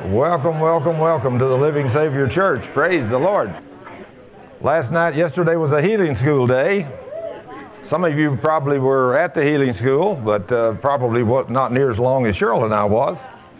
Welcome, welcome, welcome to the Living Savior Church. Praise the Lord. Yesterday was a healing school day. Some of you probably were at the healing school, but probably not near as long as Cheryl and I was.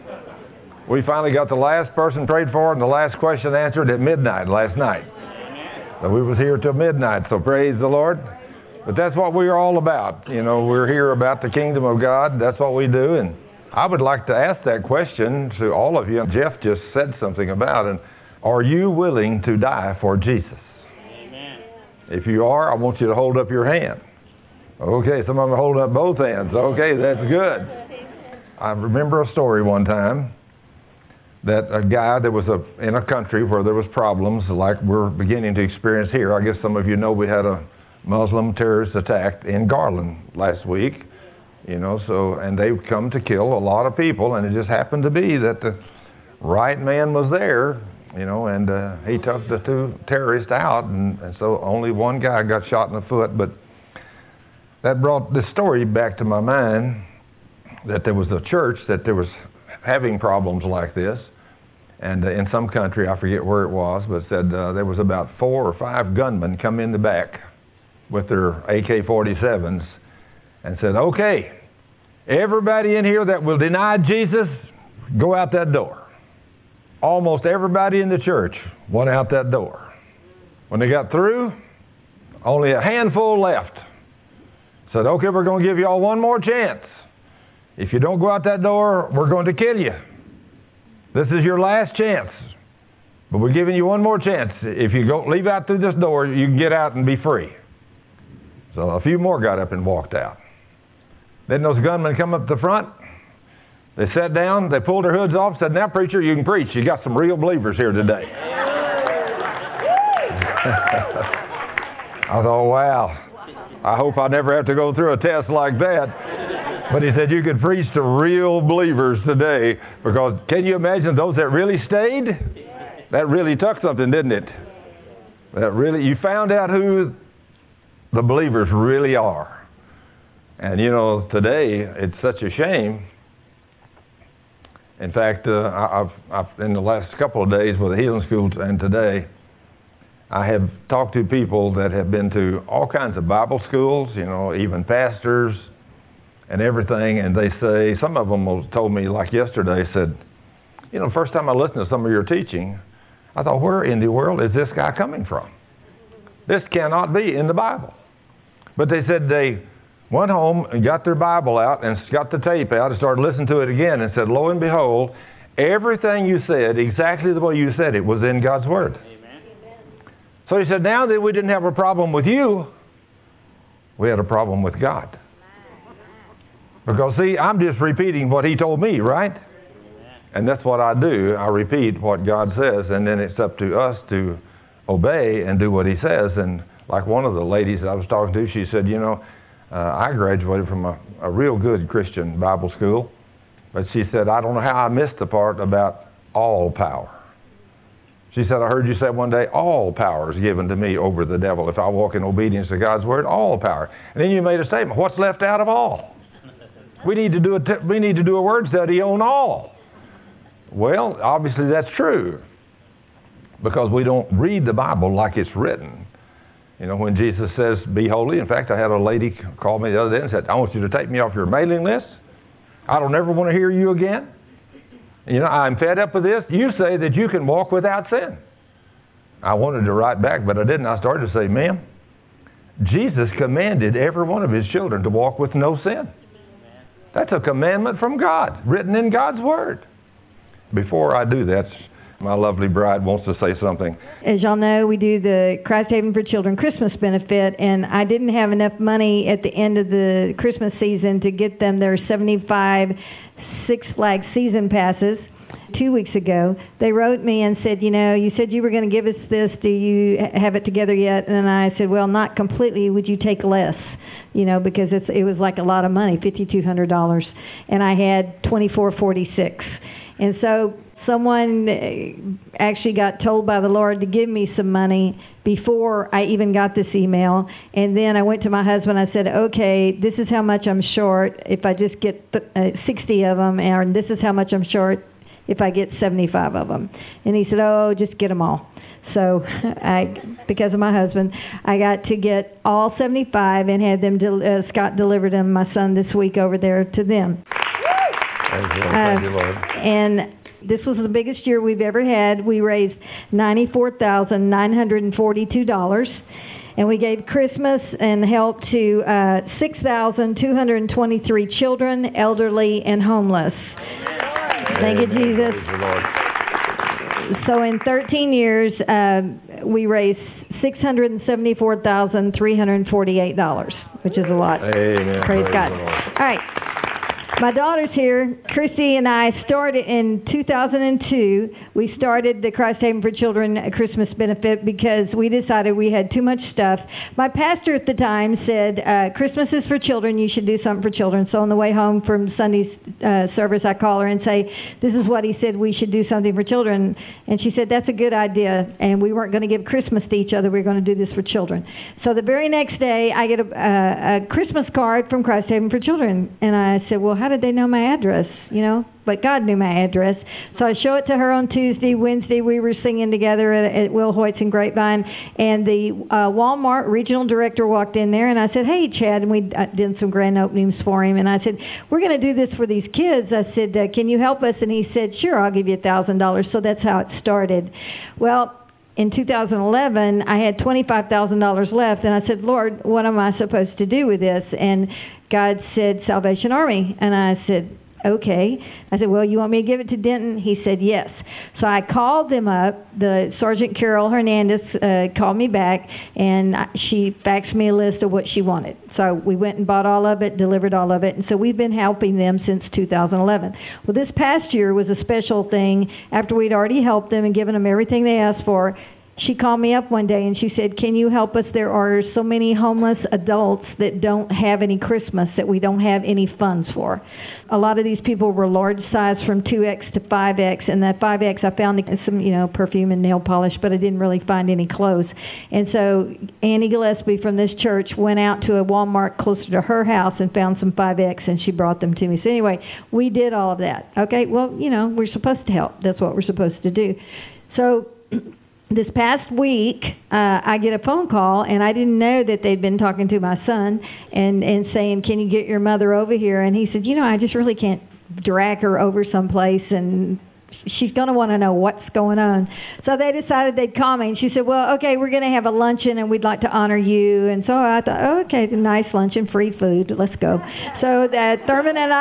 We finally got the last person prayed for and the last question answered at midnight last night. So we was here till midnight, so praise the Lord. But that's what we're all about. You know, we're here about the kingdom of God. That's what we do. And I would like to ask that question to all of you. Jeff just said something about it. Are you willing to die for Jesus? Amen. If you are, I want you to hold up your hand. Okay, some of them are holding up both hands. Okay, that's good. I remember a story one time that a guy that was in a country where there was problems like we're beginning to experience here. I guess some of you know we had a Muslim terrorist attack in Garland last week. You know, and they've come to kill a lot of people, and it just happened to be that the right man was there, you know, and he took the two terrorists out, and so only one guy got shot in the foot. But that brought this story back to my mind, that there was a church that there was having problems like this, and in some country, I forget where it was, but said there was about 4 or 5 gunmen come in the back with their AK-47s, and said, okay, everybody in here that will deny Jesus, go out that door. Almost everybody in the church went out that door. When they got through, only a handful left. Said, okay, we're going to give you all one more chance. If you don't go out that door, we're going to kill you. This is your last chance. But we're giving you one more chance. If you leave out through this door, you can get out and be free. So a few more got up and walked out. Then those gunmen come up the front. They sat down. They pulled their hoods off. Said, now, preacher, you can preach. You got some real believers here today. I thought, wow. I hope I never have to go through a test like that. But he said, you could preach to real believers today. Because can you imagine those that really stayed? That really took something, didn't it? You found out who the believers really are. And, you know, today, it's such a shame. In fact, I've in the last couple of days with the healing school and today, I have talked to people that have been to all kinds of Bible schools, you know, even pastors and everything. And they say, some of them told me, like yesterday, said, you know, first time I listened to some of your teaching, I thought, where in the world is this guy coming from? This cannot be in the Bible. But they said they went home and got their Bible out and got the tape out and started listening to it again and said, lo and behold, everything you said, exactly the way you said it, was in God's Word. Amen. So he said, now that we didn't have a problem with you, we had a problem with God. Because, see, I'm just repeating what he told me, right? Amen. And that's what I do. I repeat what God says, and then it's up to us to obey and do what he says. And like one of the ladies I was talking to, she said, you know, I graduated from a real good Christian Bible school, but she said, I don't know how I missed the part about all power. She said, I heard you say one day, all power is given to me over the devil. If I walk in obedience to God's word, all power. And then you made a statement, what's left out of all? We need to do a word study on all. Well, obviously that's true, because we don't read the Bible like it's written. You know, when Jesus says, be holy. In fact, I had a lady call me the other day and said, I want you to take me off your mailing list. I don't ever want to hear you again. You know, I'm fed up with this. You say that you can walk without sin. I wanted to write back, but I didn't. I started to say, ma'am, Jesus commanded every one of his children to walk with no sin. That's a commandment from God, written in God's Word. Before I do that, my lovely bride wants to say something. As y'all know, we do the Christ Haven for Children Christmas benefit, and I didn't have enough money at the end of the Christmas season to get them their 75 Six Flags season passes. 2 weeks ago, they wrote me and said, you know, you said you were going to give us this. Do you have it together yet? And I said, well, not completely. Would you take less? You know, because it was like a lot of money, $5,200, and I had $2,446, and so someone actually got told by the Lord to give me some money before I even got this email. And then I went to my husband. I said, okay, this is how much I'm short if I just get 60 of them, and this is how much I'm short if I get 75 of them? And he said, oh, just get them all. So because of my husband, I got to get all 75 and had them, Scott delivered them, my son, this week over there to them. Thank you, Lord. And this was the biggest year we've ever had. We raised $94,942. And we gave Christmas and help to 6,223 children, elderly, and homeless. Thank you, Jesus. Praise the Lord. So in 13 years, we raised $674,348, which is a lot. Amen. Praise God. The Lord. All right. My daughter's here. Christy and I started in 2002. We started the Christ Haven for Children Christmas benefit because we decided we had too much stuff. My pastor at the time said, Christmas is for children. You should do something for children. So on the way home from Sunday's service, I call her and say, this is what he said, we should do something for children. And she said, that's a good idea. And we weren't going to give Christmas to each other. We were going to do this for children. So the very next day, I get a Christmas card from Christ Haven for Children. And I said, well, how did they know my address? You know, but God knew my address. So I show it to her on Tuesday. Wednesday, we were singing together at Will Hoyt's in Grapevine. And the Walmart regional director walked in there, and I said, hey, Chad, and we did some grand openings for him. And I said, we're going to do this for these kids. I said, can you help us? And he said, sure, I'll give you $1,000. So that's how it started. Well, in 2011, I had $25,000 left, and I said, Lord, what am I supposed to do with this? And God said, Salvation Army. And I said, okay. I said, well, you want me to give it to Denton? He said, yes. So I called them up. The Sergeant Carol Hernandez called me back, and she faxed me a list of what she wanted. So we went and bought all of it, delivered all of it, and so we've been helping them since 2011. Well, this past year was a special thing. After we'd already helped them and given them everything they asked for, she called me up one day and she said, can you help us? There are so many homeless adults that don't have any Christmas, that we don't have any funds for. A lot of these people were large size from 2X to 5X, and that 5X I found some, perfume and nail polish, but I didn't really find any clothes. And so Annie Gillespie from this church went out to a Walmart closer to her house and found some 5X, and she brought them to me. So anyway, we did all of that. Okay, well, we're supposed to help. That's what we're supposed to do. So this past week, I get a phone call, and I didn't know that they'd been talking to my son and saying, can you get your mother over here? And he said, I just really can't drag her over someplace, and she's going to want to know what's going on. So they decided they'd call me, and she said, well, okay, we're going to have a luncheon, and we'd like to honor you. And so I thought, oh, okay, nice luncheon, free food, let's go. So Thurman and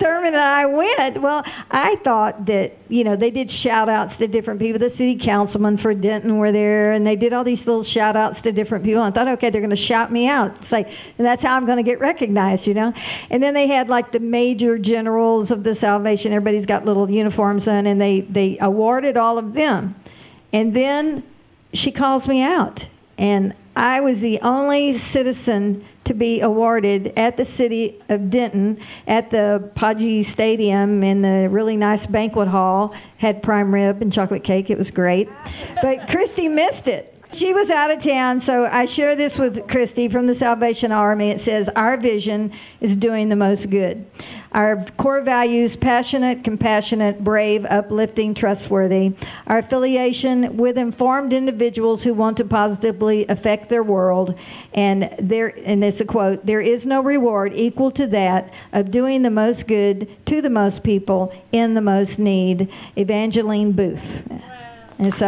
I went. Well, I thought that, they did shout-outs to different people. The city councilman for Denton were there, and they did all these little shout-outs to different people. And I thought, okay, they're going to shout me out, and that's how I'm going to get recognized, And then they had, the major generals of the Salvation. Everybody's got little uniforms on, and they awarded all of them. And then she calls me out. And I was the only citizen to be awarded at the city of Denton at the Podgy Stadium in the really nice banquet hall. Had prime rib and chocolate cake. It was great. But Christy missed it. She was out of town, so I share this with Christy from the Salvation Army. It says, our vision is doing the most good. Our core values, passionate, compassionate, brave, uplifting, trustworthy. Our affiliation with informed individuals who want to positively affect their world. And it's a quote, there is no reward equal to that of doing the most good to the most people in the most need. Evangeline Booth. And so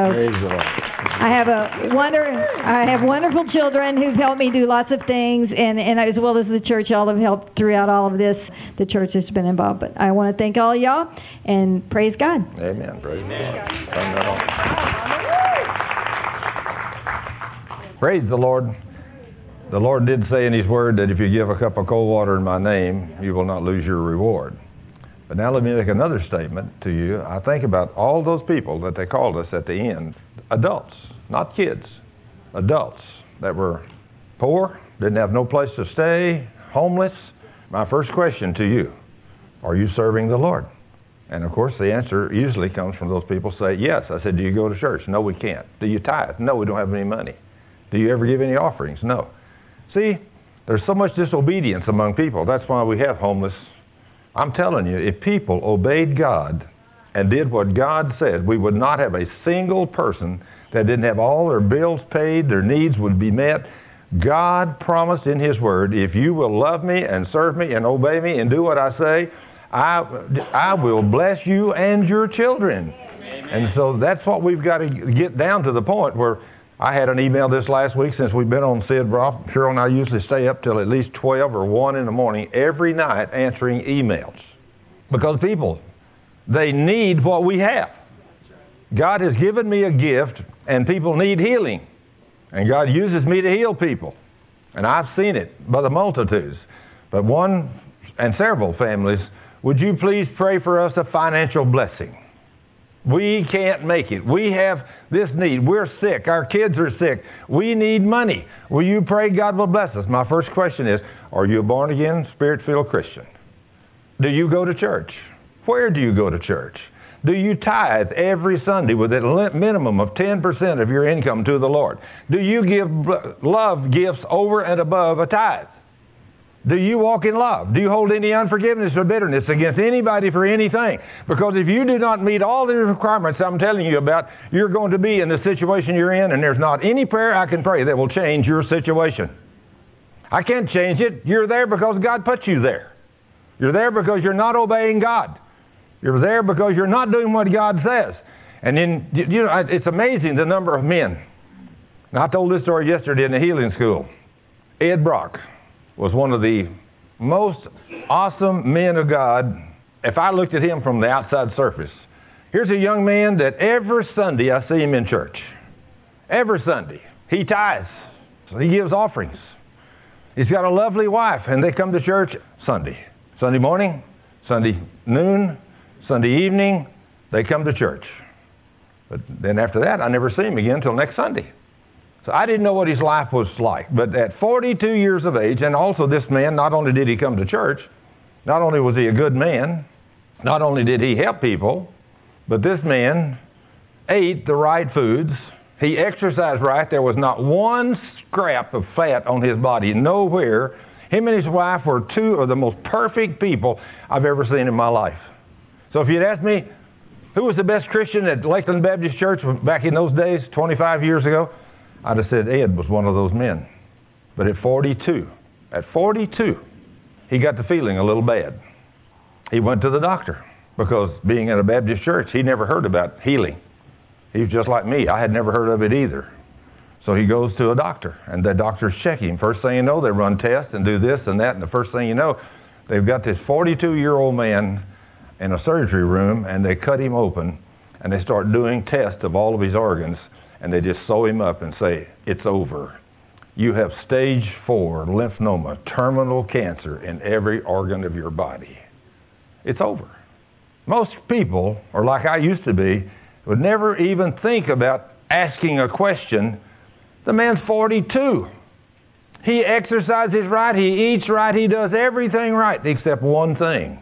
I have wonderful children who've helped me do lots of things, and as well as the church, all have helped throughout all of this. The church has been involved. But I want to thank all y'all, and praise God. Amen. Praise the Lord. Turn that on. Praise the Lord. The Lord did say in His Word that if you give a cup of cold water in my name, you will not lose your reward. But now let me make another statement to you. I think about all those people that they called us at the end. Adults, not kids. Adults that were poor, didn't have no place to stay, homeless. My first question to you, are you serving the Lord? And of course the answer usually comes from those people say, yes. I said, do you go to church? No, we can't. Do you tithe? No, we don't have any money. Do you ever give any offerings? No. See, there's so much disobedience among people. That's why we have homeless. I'm telling you, if people obeyed God and did what God said, we would not have a single person that didn't have all their bills paid, their needs would be met. God promised in His Word, if you will love me and serve me and obey me and do what I say, I will bless you and your children. Amen. And so that's what we've got to get down to the point where I had an email this last week since we've been on Sid Roth. Cheryl and I usually stay up till at least 12 or 1 in the morning every night answering emails. Because people, they need what we have. God has given me a gift and people need healing. And God uses me to heal people. And I've seen it by the multitudes. But one and several families, would you please pray for us a financial blessing? We can't make it. We have this need. We're sick. Our kids are sick. We need money. Will you pray God will bless us? My first question is, are you a born-again, Spirit-filled Christian? Do you go to church? Where do you go to church? Do you tithe every Sunday with a minimum of 10% of your income to the Lord? Do you give love gifts over and above a tithe? Do you walk in love? Do you hold any unforgiveness or bitterness against anybody for anything? Because if you do not meet all the requirements I'm telling you about, you're going to be in the situation you're in, and there's not any prayer I can pray that will change your situation. I can't change it. You're there because God put you there. You're there because you're not obeying God. You're there because you're not doing what God says. And then, you know, it's amazing the number of men. Now, I told this story yesterday in the healing school. Ed Brock was one of the most awesome men of God if I looked at him from the outside surface. Here's a young man that every Sunday I see him in church. Every Sunday. He tithes. So he gives offerings. He's got a lovely wife, and they come to church Sunday. Sunday morning, Sunday noon, Sunday evening, they come to church. But then after that, I never see him again until next Sunday. So I didn't know what his life was like. But at 42 years of age, and also this man, not only did he come to church, not only was he a good man, not only did he help people, but this man ate the right foods. He exercised right. There was not one scrap of fat on his body, nowhere. Him and his wife were two of the most perfect people I've ever seen in my life. So if you'd asked me, who was the best Christian at Lakeland Baptist Church back in those days, 25 years ago, I'd have said Ed was one of those men. But at 42, he got the feeling a little bad. He went to the doctor because being in a Baptist church, he never heard about healing. He was just like me. I had never heard of it either. So he goes to a doctor, and the doctors check him. First thing you know, they run tests and do this and that, and the first thing you know, they've got this 42-year-old man in a surgery room, and they cut him open, and they start doing tests of all of his organs, and they just sew him up and say, it's over. You have stage 4 lymphoma, terminal cancer in every organ of your body. It's over. Most people, or like I used to be, would never even think about asking a question. The man's 42. He exercises right, he eats right, he does everything right except one thing.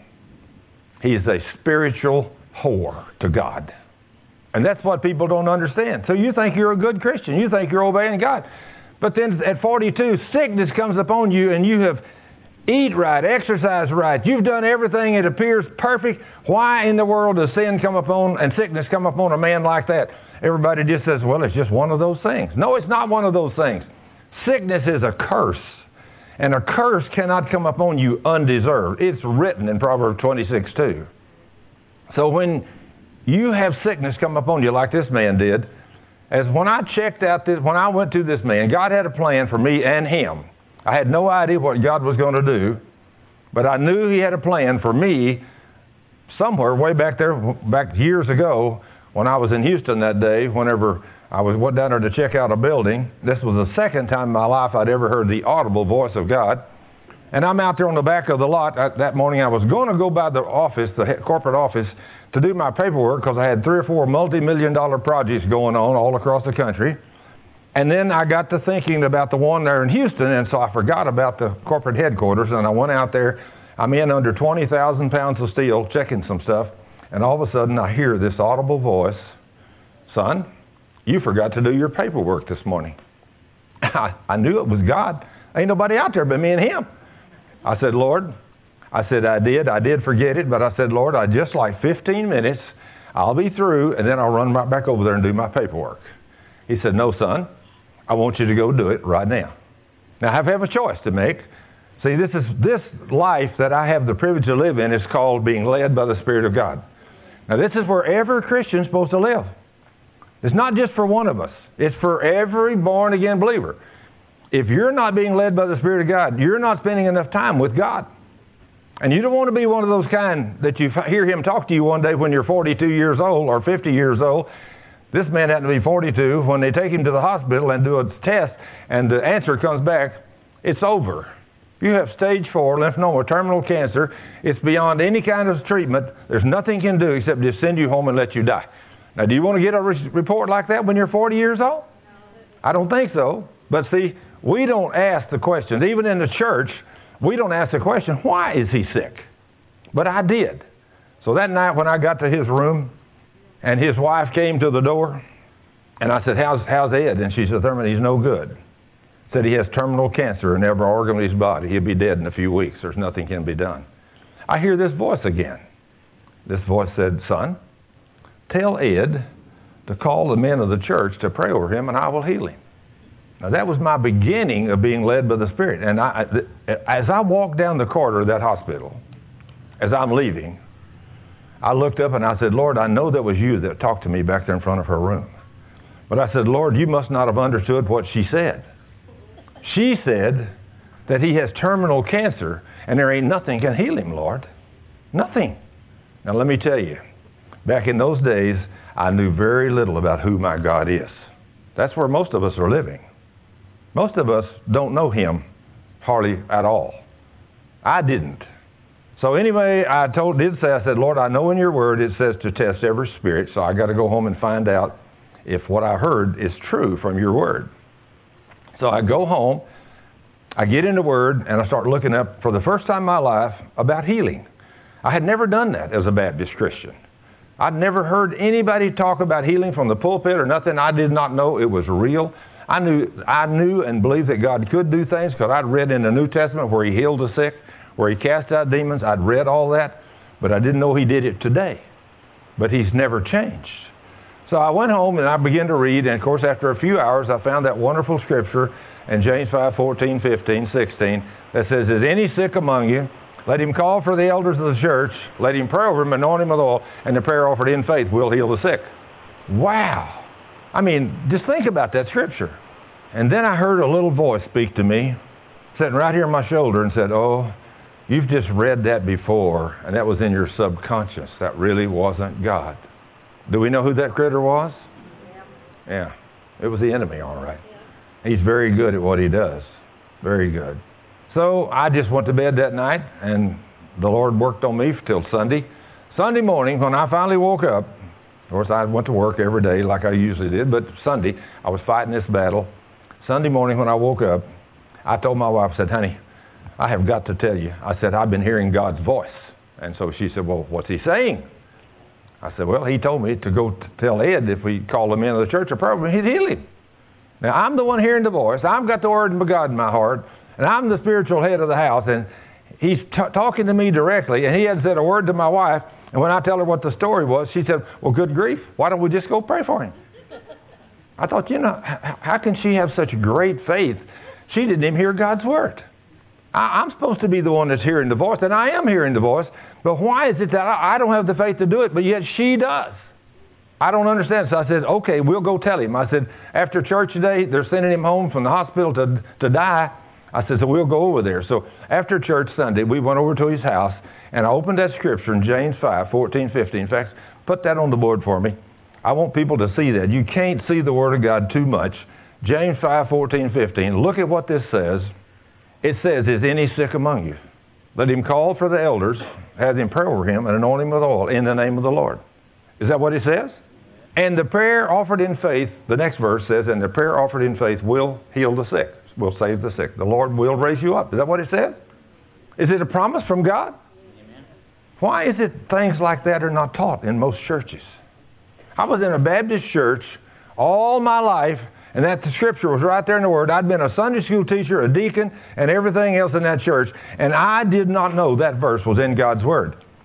He is a spiritual whore to God. And that's what people don't understand. So you think you're a good Christian. You think you're obeying God. But then at 42, sickness comes upon you and you have eat right, exercise right. You've done everything. It appears perfect. Why in the world does sin come upon and sickness come upon a man like that? Everybody just says, well, it's just one of those things. No, it's not one of those things. Sickness is a curse. And a curse cannot come upon you undeserved. It's written in Proverbs 26:2. So when you have sickness come upon you like this man did, as when I checked out this, when I went to this man, God had a plan for me and him. I had no idea what God was going to do, but I knew He had a plan for me somewhere way back there, back years ago when I was in Houston that day, whenever I went down there to check out a building. This was the second time in my life I'd ever heard the audible voice of God. And I'm out there on the back of the lot. That morning I was going to go by the office, the corporate office, to do my paperwork because I had 3 or 4 multi-million-dollar projects going on all across the country. And then I got to thinking about the one there in Houston, and so I forgot about the corporate headquarters, and I went out there. I'm in under 20,000 pounds of steel checking some stuff, and all of a sudden I hear this audible voice, son, you forgot to do your paperwork this morning. I knew it was God. Ain't nobody out there but me and Him. I said, Lord, I did forget it, but I said, Lord, I just like 15 minutes. I'll be through, and then I'll run right back over there and do my paperwork. He said, no, son, I want you to go do it right now. Now, I have a choice to make. See, this life that I have the privilege to live in is called being led by the Spirit of God. Now, this is where every Christian's supposed to live. It's not just for one of us. It's for every born-again believer. If you're not being led by the Spirit of God, you're not spending enough time with God. And you don't want to be one of those kind that you hear him talk to you one day when you're 42 years old or 50 years old. This man happened to be 42. When they take him to the hospital and do a test and the answer comes back, it's over. You have stage 4 lymphoma, terminal cancer. It's beyond any kind of treatment. There's nothing you can do except just send you home and let you die. Now, do you want to get a report like that when you're 40 years old? I don't think so. But see, we don't ask the questions. Even in the church, we don't ask the question, why is he sick? But I did. So that night when I got to his room and his wife came to the door, and I said, how's Ed? And she said, Thurman, he's no good. Said he has terminal cancer in every organ of his body. He'll be dead in a few weeks. There's nothing can be done. I hear this voice again. This voice said, son, tell Ed to call the men of the church to pray over him, and I will heal him. Now, that was my beginning of being led by the Spirit. And as I walked down the corridor of that hospital, as I'm leaving, I looked up and I said, Lord, I know that was you that talked to me back there in front of her room. But I said, Lord, you must not have understood what she said. She said that he has terminal cancer and there ain't nothing can heal him, Lord. Nothing. Now, let me tell you, back in those days, I knew very little about who my God is. That's where most of us are living. Most of us don't know him hardly at all. I didn't. So anyway, I said, Lord, I know in your word it says to test every spirit, so I got to go home and find out if what I heard is true from your word. So I go home, I get in the word, and I start looking up for the first time in my life about healing. I had never done that as a Baptist Christian. I'd never heard anybody talk about healing from the pulpit or nothing. I did not know it was real. I knew and believed that God could do things because I'd read in the New Testament where he healed the sick, where he cast out demons. I'd read all that, but I didn't know he did it today. But he's never changed. So I went home and I began to read, and of course after a few hours I found that wonderful scripture in James 5:14, 15, 16 that says, is any sick among you? Let him call for the elders of the church. Let him pray over him, anoint him with oil, and the prayer offered in faith will heal the sick. Wow. I mean, just think about that scripture. And then I heard a little voice speak to me, sitting right here on my shoulder, and said, oh, you've just read that before, and that was in your subconscious. That really wasn't God. Do we know who that critter was? Yeah. It was the enemy, all right. He's very good at what he does. Very good. So I just went to bed that night, and the Lord worked on me till Sunday. Sunday morning, when I finally woke up, of course, I went to work every day like I usually did, but Sunday, I was fighting this battle. Sunday morning when I woke up, I told my wife, I said, honey, I have got to tell you. I said, I've been hearing God's voice. And so she said, well, what's he saying? I said, well, he told me to go tell Ed if we call him into the church or probably he'd heal him. Now, I'm the one hearing the voice. I've got the word of God in my heart, and I'm the spiritual head of the house, and he's talking to me directly, and he hadn't said a word to my wife. And when I tell her what the story was, she said, well, good grief, why don't we just go pray for him? I thought, how can she have such great faith? She didn't even hear God's word. I'm supposed to be the one that's hearing the voice, and I am hearing the voice, but why is it that I don't have the faith to do it, but yet she does? I don't understand. So I said, okay, we'll go tell him. I said, after church today, they're sending him home from the hospital to die. I said, so we'll go over there. So after church Sunday, we went over to his house, and I opened that scripture in James 5:14, 15. In fact, put that on the board for me. I want people to see that. You can't see the Word of God too much. James 5:14, 15. Look at what this says. It says, is any sick among you? Let him call for the elders, have them pray over him, and anoint him with oil in the name of the Lord. Is that what it says? And the prayer offered in faith, the next verse says, and the prayer offered in faith will heal the sick, will save the sick. The Lord will raise you up. Is that what it says? Is it a promise from God? Amen. Why is it things like that are not taught in most churches? I was in a Baptist church all my life, and that the scripture was right there in the Word. I'd been a Sunday school teacher, a deacon, and everything else in that church, and I did not know that verse was in God's Word.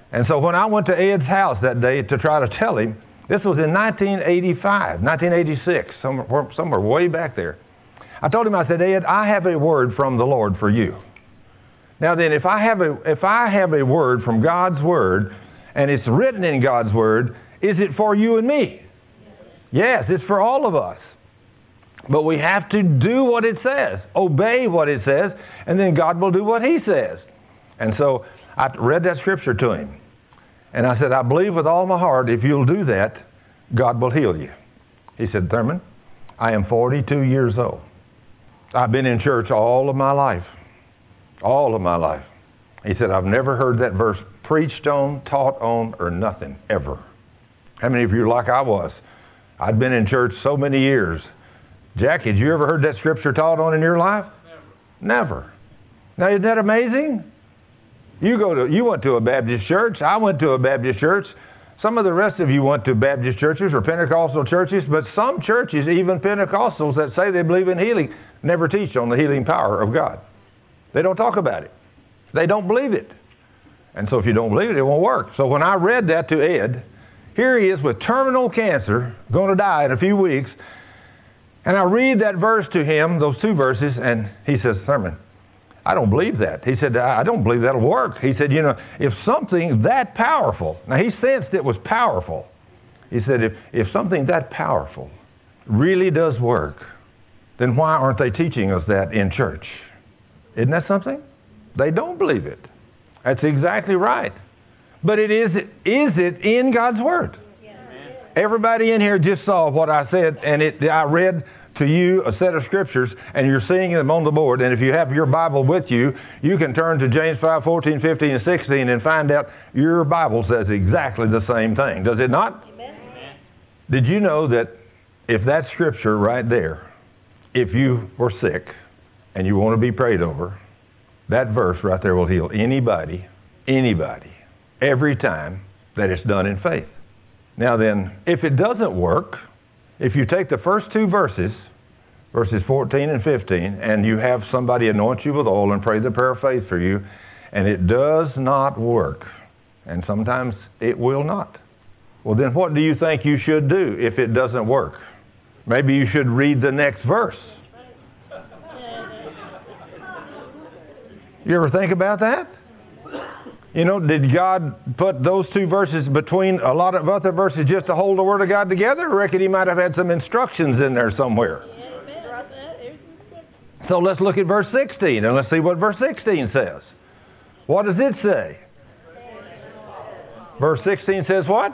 And so when I went to Ed's house that day to try to tell him, this was in 1985, 1986, somewhere way back there. I told him, I said, Ed, I have a word from the Lord for you. Now then, if I have a word from God's Word, and it's written in God's Word, is it for you and me? Yes, it's for all of us. But we have to do what it says, obey what it says, and then God will do what He says. And so I read that scripture to him. And I said, I believe with all my heart, if you'll do that, God will heal you. He said, Thurman, I am 42 years old. I've been in church all of my life. All of my life. He said, I've never heard that verse preached on, taught on, or nothing, ever. How many of you are like I was? I'd been in church so many years. Jackie, had you ever heard that scripture taught on in your life? Never. Now, isn't that amazing? You went to a Baptist church. I went to a Baptist church. Some of the rest of you went to Baptist churches or Pentecostal churches, but some churches, even Pentecostals that say they believe in healing, never teach on the healing power of God. They don't talk about it. They don't believe it. And so if you don't believe it, it won't work. So when I read that to Ed, here he is with terminal cancer, going to die in a few weeks, and I read that verse to him, those two verses, and he says, Thurman, I don't believe that. He said, I don't believe that'll work. He said, if something that powerful, now he sensed it was powerful. He said, if something that powerful really does work, then why aren't they teaching us that in church? Isn't that something? They don't believe it. That's exactly right. But is it in God's Word? Yes. Everybody in here just saw what I said, and I read to you a set of scriptures, and you're seeing them on the board. And if you have your Bible with you, you can turn to James 5, 14, 15, and 16 and find out your Bible says exactly the same thing. Does it not? Amen. Did you know that if that scripture right there, if you were sick and you want to be prayed over, that verse right there will heal anybody, every time that it's done in faith. Now then, if it doesn't work, if you take the first two verses 14 and 15, and you have somebody anoint you with oil and pray the prayer of faith for you, and it does not work, and sometimes it will not, well then what do you think you should do if it doesn't work? Maybe you should read the next verse. You ever think about that? Did God put those two verses between a lot of other verses just to hold the Word of God together? I reckon He might have had some instructions in there somewhere. So let's look at verse 16 and let's see what verse 16 says. What does it say? Verse 16 says what?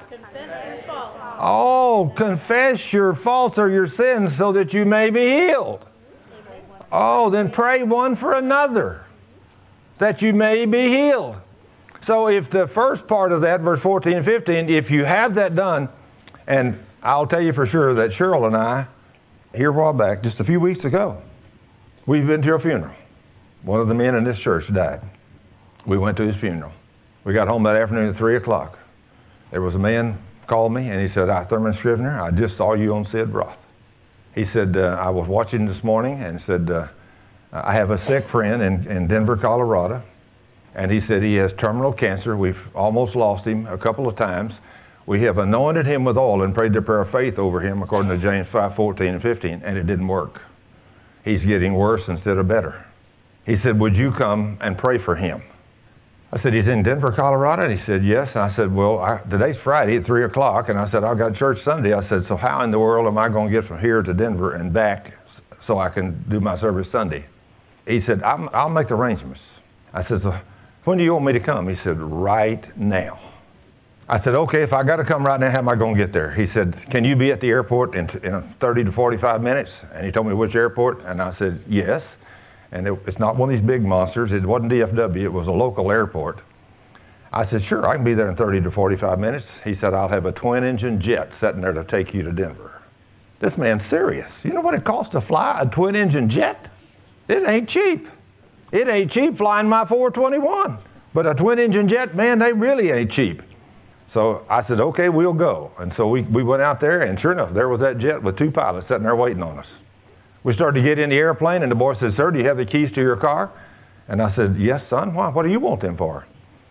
Oh, confess your faults or your sins so that you may be healed. Oh, then pray one for another that you may be healed. So if the first part of that, verse 14 and 15, if you have that done, and I'll tell you for sure that Cheryl and I, here a while back, just a few weeks ago, we've been to a funeral. One of the men in this church died. We went to his funeral. We got home that afternoon at 3 o'clock. There was a man called me, and he said, Thurman Scrivener, I just saw you on Sid Roth. He said, I was watching this morning, and said, I have a sick friend in Denver, Colorado. And he said he has terminal cancer. We've almost lost him a couple of times. We have anointed him with oil and prayed the prayer of faith over him according to James 5, 14 and 15, and it didn't work. He's getting worse instead of better. He said, would you come and pray for him? I said, he's in Denver, Colorado? And he said, yes. And I said, well, today's Friday at 3 o'clock. And I said, I've got church Sunday. I said, so how in the world am I going to get from here to Denver and back so I can do my service Sunday? He said, I'll make the arrangements. I said, so when do you want me to come? He said, right now. I said, okay, if I got to come right now, how am I going to get there? He said, can you be at the airport in 30 to 45 minutes? And he told me which airport, and I said, yes. And it's not one of these big monsters. It wasn't DFW. It was a local airport. I said, sure, I can be there in 30 to 45 minutes. He said, I'll have a twin-engine jet sitting there to take you to Denver. This man's serious. You know what it costs to fly a twin-engine jet? It ain't cheap. It ain't cheap flying my 421. But a twin-engine jet, man, they really ain't cheap. So I said, okay, we'll go. And so we went out there, and sure enough, there was that jet with two pilots sitting there waiting on us. We started to get in the airplane, and the boy said, sir, do you have the keys to your car? And I said, yes, son. Why? What do you want them for?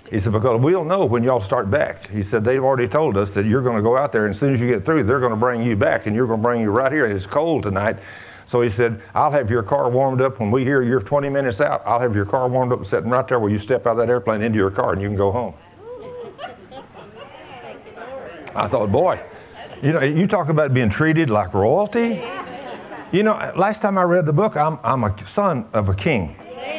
He said, because we'll know when y'all start back. He said, they've already told us that you're going to go out there, and as soon as you get through, they're going to bring you back, and you're going to bring you right here. It's cold tonight. So he said, I'll have your car warmed up when we hear you're 20 minutes out. I'll have your car warmed up and sitting right there where you step out of that airplane into your car, and you can go home. I thought, boy, you talk about being treated like royalty. Last time I read the book, I'm a son of a king.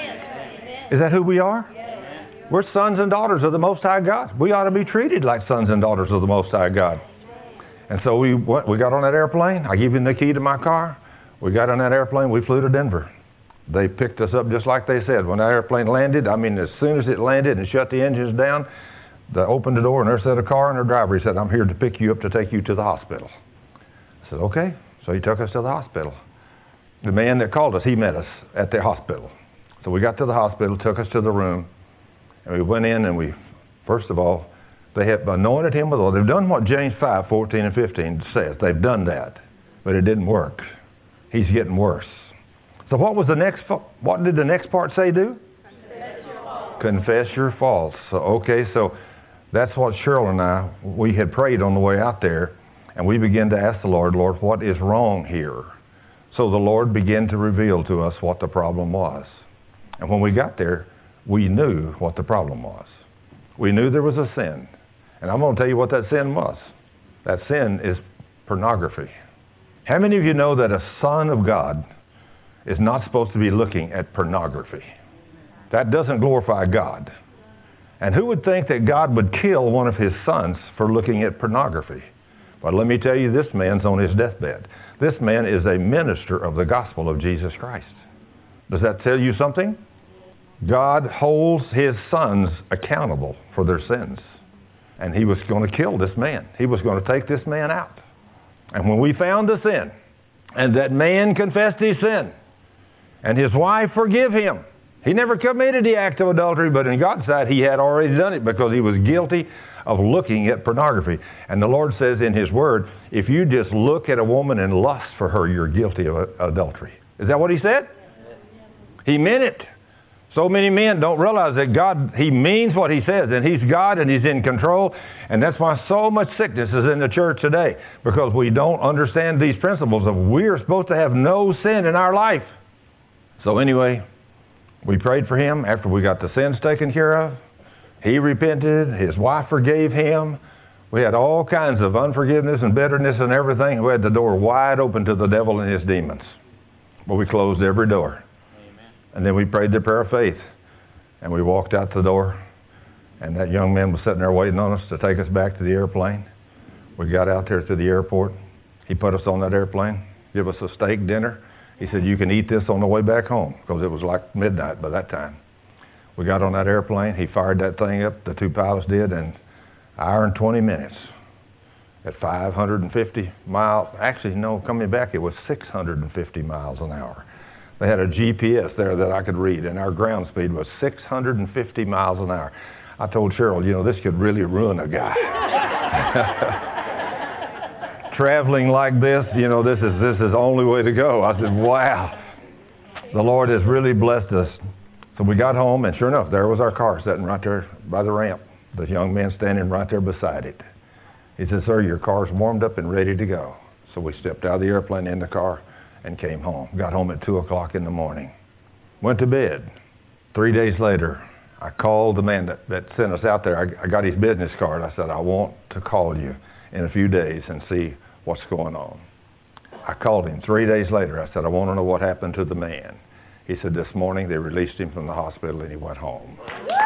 Is that who we are? We're sons and daughters of the Most High God. We ought to be treated like sons and daughters of the Most High God. And so we got on that airplane. I gave him the key to my car. We got on that airplane. We flew to Denver. They picked us up just like they said. When that airplane landed, as soon as it landed and shut the engines down, they opened the door, and there sat a car and a driver. He said, I'm here to pick you up to take you to the hospital. I said, okay. So he took us to the hospital. The man that called us, he met us at the hospital. So we got to the hospital, took us to the room. And we went in and first of all, they had anointed him with oil. They've done what James 5, 14 and 15 says. They've done that, but it didn't work. He's getting worse. So what did the next part say do? Confess your faults. Confess your faults. So that's what Cheryl and we had prayed on the way out there, and we began to ask the Lord, what is wrong here? So the Lord began to reveal to us what the problem was. And when we got there, we knew what the problem was. We knew there was a sin. And I'm going to tell you what that sin was. That sin is pornography. How many of you know that a son of God is not supposed to be looking at pornography? That doesn't glorify God. And who would think that God would kill one of his sons for looking at pornography? But let me tell you, this man's on his deathbed. This man is a minister of the gospel of Jesus Christ. Does that tell you something? God holds his sons accountable for their sins. And he was going to kill this man. He was going to take this man out. And when we found the sin, and that man confessed his sin, and his wife forgave him, he never committed the act of adultery, but in God's sight, he had already done it because he was guilty of looking at pornography. And the Lord says in his word, if you just look at a woman and lust for her, you're guilty of adultery. Is that what he said? He meant it. So many men don't realize that God, he means what he says, and he's God and he's in control. And that's why so much sickness is in the church today, because we don't understand these principles of we're supposed to have no sin in our life. So anyway, we prayed for him after we got the sins taken care of. He repented. His wife forgave him. We had all kinds of unforgiveness and bitterness and everything. We had the door wide open to the devil and his demons. But we closed every door. And then we prayed the prayer of faith. And we walked out the door. And that young man was sitting there waiting on us to take us back to the airplane. We got out there to the airport. He put us on that airplane, give us a steak dinner. He said, you can eat this on the way back home, because it was like midnight by that time. We got on that airplane. He fired that thing up, the two pilots did, in an hour and 20 minutes at 550 miles. Actually, no, coming back, it was 650 miles an hour. They had a GPS there that I could read, and our ground speed was 650 miles an hour. I told Cheryl, this could really ruin a guy. Traveling like this, this is the only way to go. I said, wow, the Lord has really blessed us. So we got home, and sure enough, there was our car sitting right there by the ramp. The young man standing right there beside it. He said, sir, your car's warmed up and ready to go. So we stepped out of the airplane in the car and came home. Got home at 2 o'clock in the morning. Went to bed. 3 days later, I called the man that sent us out there. I got his business card. I said, I want to call you in a few days and see what's going on. I called him 3 days later. I said, I want to know what happened to the man. He said, this morning they released him from the hospital and he went home.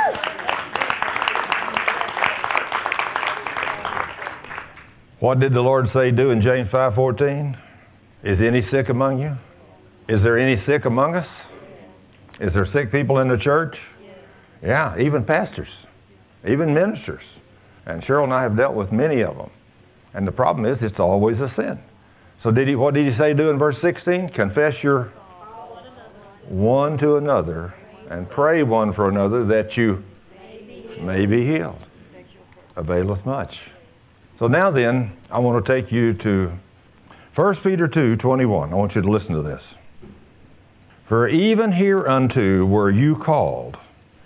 What did the Lord say do in James 5:14? Is any sick among you? Is there any sick among us? Is there sick people in the church? Yeah, even pastors, even ministers. And Cheryl and I have dealt with many of them. And the problem is, it's always a sin. So what did he say do in verse 16? Confess your one to another and pray one for another that you may be healed. Availeth much. So now then, I want to take you to 1 Peter 2:21. I want you to listen to this. For even hereunto were you called,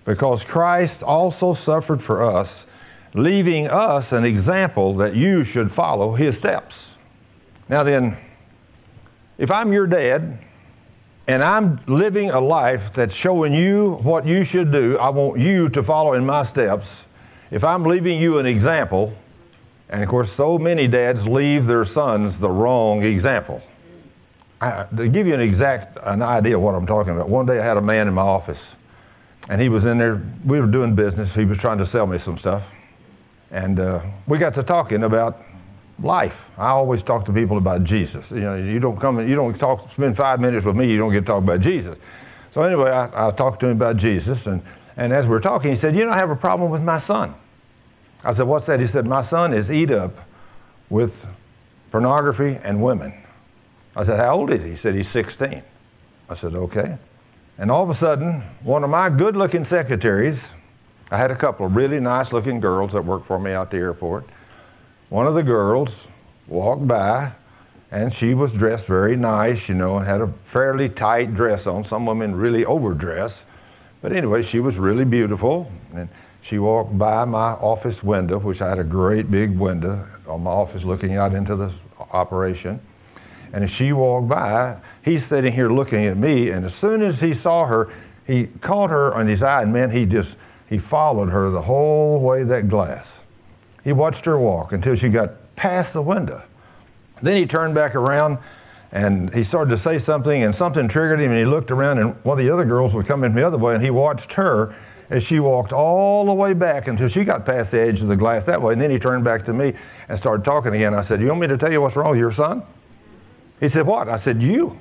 because Christ also suffered for us, leaving us an example that you should follow his steps. Now then, if I'm your dad and I'm living a life that's showing you what you should do, I want you to follow in my steps. If I'm leaving you an example, and of course so many dads leave their sons the wrong example. To give you an idea of what I'm talking about, one day I had a man in my office, and he was in there, we were doing business, he was trying to sell me some stuff, and we got to talking about life. I always talk to people about Jesus. You don't spend 5 minutes with me, you don't get to talk about Jesus. So anyway, I talked to him about Jesus, and as we were talking, he said, I have a problem with my son. I said, what's that? He said, my son is eat up with pornography and women. I said, how old is he? He said, he's 16. I said, okay. And all of a sudden, one of my good-looking secretaries, I had a couple of really nice-looking girls that worked for me out at the airport. One of the girls walked by, and she was dressed very nice, and had a fairly tight dress on. Some women really overdress. But anyway, she was really beautiful, and she walked by my office window, which I had a great big window on my office looking out into the operation. And as she walked by, he's sitting here looking at me, and as soon as he saw her, he caught her on his eye, and man, he followed her the whole way that glass. He watched her walk until she got past the window. Then he turned back around, and he started to say something, and something triggered him, and he looked around, and one of the other girls was coming the other way, and he watched her as she walked all the way back until she got past the edge of the glass that way. And then he turned back to me and started talking again. I said, you want me to tell you what's wrong with your son? He said, what? I said, you.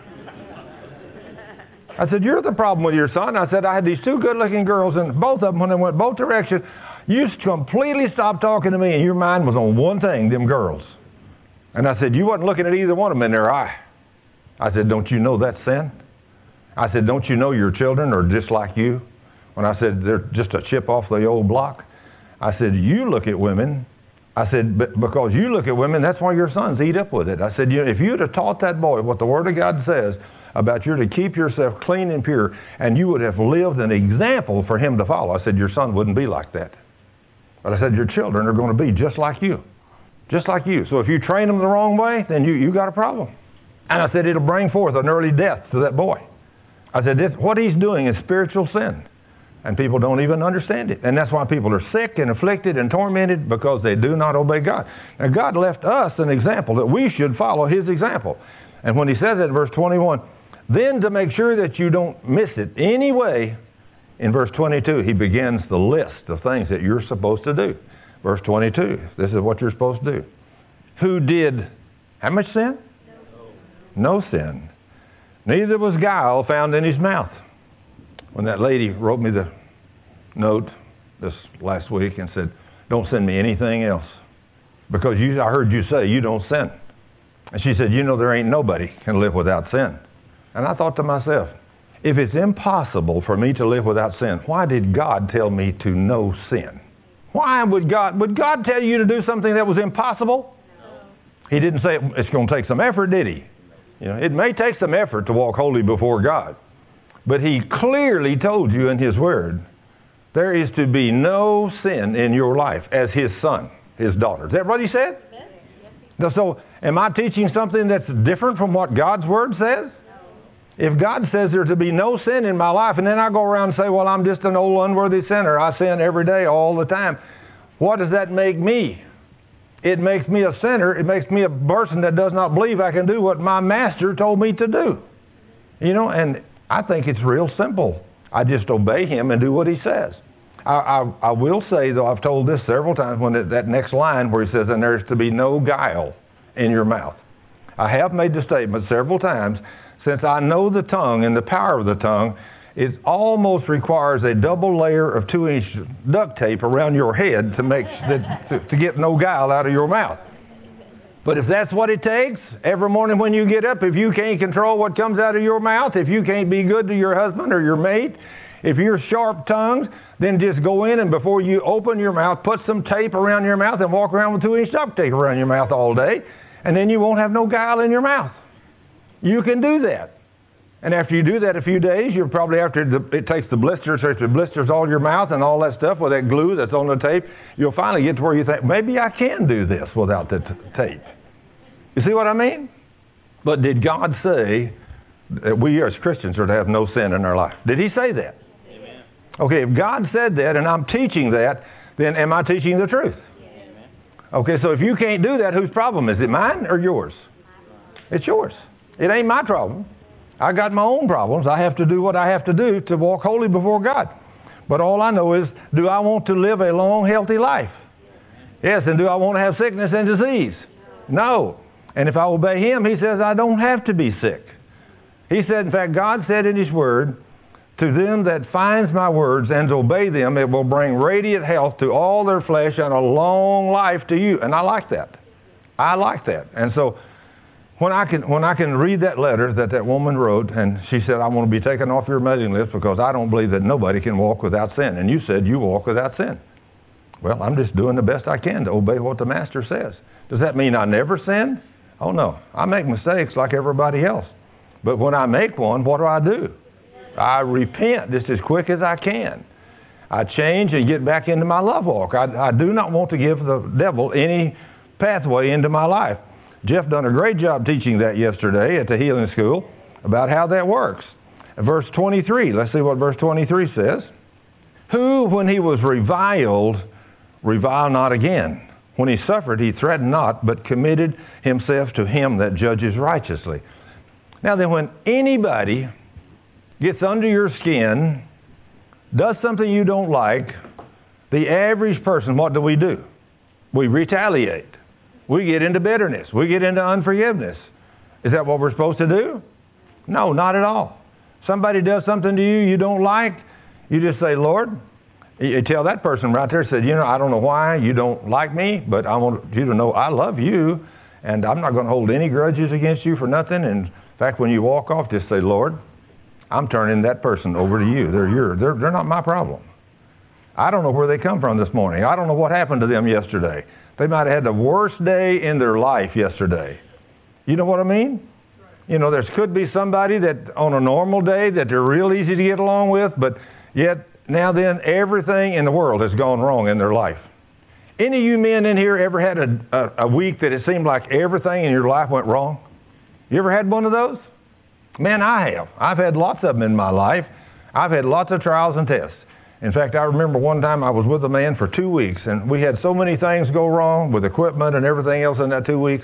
I said, you're the problem with your son. I said, I had these two good-looking girls, and both of them, when they went both directions, you completely stopped talking to me, and your mind was on one thing, them girls. And I said, you wasn't looking at either one of them in their eye. I said, don't you know that's sin? I said, don't you know your children are just like you? When I said they're just a chip off the old block, I said, you look at women. I said, but because you look at women, that's why your sons eat up with it. I said, if you'd have taught that boy what the Word of God says about you're to keep yourself clean and pure, and you would have lived an example for him to follow, I said, your son wouldn't be like that. But I said, your children are going to be just like you. Just like you. So if you train them the wrong way, then you got a problem. And I said, it'll bring forth an early death to that boy. I said, what he's doing is spiritual sin. And people don't even understand it. And that's why people are sick and afflicted and tormented, because they do not obey God. Now, God left us an example that we should follow his example. And when he says that in verse 21, then to make sure that you don't miss it anyway, in verse 22, he begins the list of things that you're supposed to do. Verse 22, this is what you're supposed to do. Who did how much sin? No sin. Neither was guile found in his mouth. When that lady wrote me the note this last week and said, don't send me anything else, because I heard you say you don't sin. And she said, there ain't nobody can live without sin. And I thought to myself, if it's impossible for me to live without sin, why did God tell me to know sin? Why would God tell you to do something that was impossible? No. He didn't say it's going to take some effort, did he? It may take some effort to walk holy before God. But he clearly told you in his word, there is to be no sin in your life as his son, his daughter. Is that what he said? Yes. So am I teaching something that's different from what God's word says? If God says there to be no sin in my life, and then I go around and say, well, I'm just an old unworthy sinner. I sin every day, all the time. What does that make me? It makes me a sinner. It makes me a person that does not believe I can do what my master told me to do. And I think it's real simple. I just obey him and do what he says. I will say, though, I've told this several times, when that next line where he says, and there's to be no guile in your mouth. I have made the statement several times, since I know the tongue and the power of the tongue, it almost requires a double layer of 2-inch duct tape around your head to get no guile out of your mouth. But if that's what it takes, every morning when you get up, if you can't control what comes out of your mouth, if you can't be good to your husband or your mate, if you're sharp-tongued, then just go in and before you open your mouth, put some tape around your mouth and walk around with 2-inch duct tape around your mouth all day, and then you won't have no guile in your mouth. You can do that. And after you do that a few days, you're probably it takes the blisters, so it blisters all your mouth and all that stuff with that glue that's on the tape, you'll finally get to where you think, maybe I can do this without the tape. You see what I mean? But did God say that we as Christians are to have no sin in our life? Did he say that? Amen. Okay, if God said that and I'm teaching that, then am I teaching the truth? Amen. Okay, so if you can't do that, whose problem is it? Mine or yours? It's yours. It ain't my problem. I got my own problems. I have to do what I have to do to walk holy before God. But all I know is, do I want to live a long, healthy life? Yes, and do I want to have sickness and disease? No. And if I obey him, he says I don't have to be sick. He said, in fact, God said in his word, to them that finds my words and to obey them, it will bring radiant health to all their flesh and a long life to you. And I like that. I like that. And so when I can read that letter that woman wrote, and she said, I want to be taken off your mailing list because I don't believe that nobody can walk without sin. And you said you walk without sin. Well, I'm just doing the best I can to obey what the Master says. Does that mean I never sin? Oh, no. I make mistakes like everybody else. But when I make one, what do? I repent just as quick as I can. I change and get back into my love walk. I do not want to give the devil any pathway into my life. Jeff done a great job teaching that yesterday at the healing school about how that works. Verse 23, let's see what verse 23 says. Who, when he was reviled not again. When he suffered, he threatened not, but committed himself to him that judges righteously. Now then, when anybody gets under your skin, does something you don't like, the average person, what do? We retaliate. We get into bitterness. We get into unforgiveness. Is that what we're supposed to do? No, not at all. Somebody does something to you don't like, you just say, Lord, you tell that person right there, said, I don't know why you don't like me, but I want you to know I love you, and I'm not going to hold any grudges against you for nothing. And in fact, when you walk off, just say, Lord, I'm turning that person over to you. They're yours. They're not my problem. I don't know where they come from this morning. I don't know what happened to them yesterday. They might have had the worst day in their life yesterday. You know what I mean? There could be somebody that on a normal day that they're real easy to get along with, but yet now then everything in the world has gone wrong in their life. Any of you men in here ever had a week that it seemed like everything in your life went wrong? You ever had one of those? Man, I have. I've had lots of them in my life. I've had lots of trials and tests. In fact, I remember one time I was with a man for 2 weeks, and we had so many things go wrong with equipment and everything else in that 2 weeks.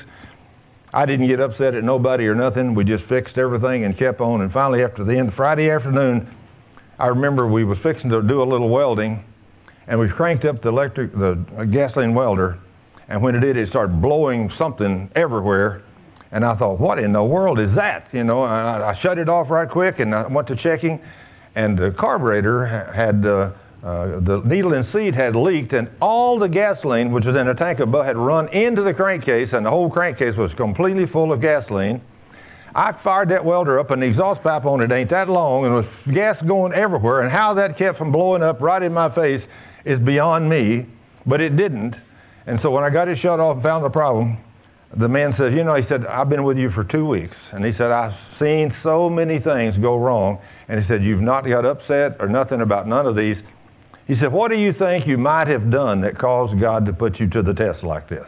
I didn't get upset at nobody or nothing. We just fixed everything and kept on. And finally, after the end, Friday afternoon, I remember we was fixing to do a little welding, and we cranked up the gasoline welder, and when it did, it started blowing something everywhere. And I thought, what in the world is that? I shut it off right quick, and I went to checking. And the carburetor had, the needle and seat had leaked, and all the gasoline, which was in a tank above, had run into the crankcase, and the whole crankcase was completely full of gasoline. I fired that welder up, and the exhaust pipe on it ain't that long, and with gas going everywhere, and how that kept from blowing up right in my face is beyond me, but it didn't. And so when I got it shut off and found the problem, the man said, he said, I've been with you for 2 weeks. And he said, I've seen so many things go wrong. And he said, you've not got upset or nothing about none of these. He said, what do you think you might have done that caused God to put you to the test like this?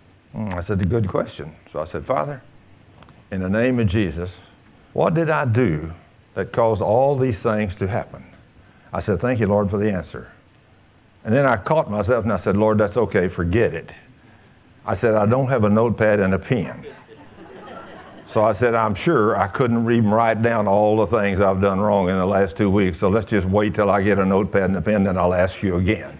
I said, a good question. So I said, Father, in the name of Jesus, what did I do that caused all these things to happen? I said, thank you, Lord, for the answer. And then I caught myself and I said, Lord, that's okay, forget it. I said, I don't have a notepad and a pen. So I said, I'm sure I couldn't even write down all the things I've done wrong in the last 2 weeks, so let's just wait till I get a notepad and a pen, then I'll ask you again.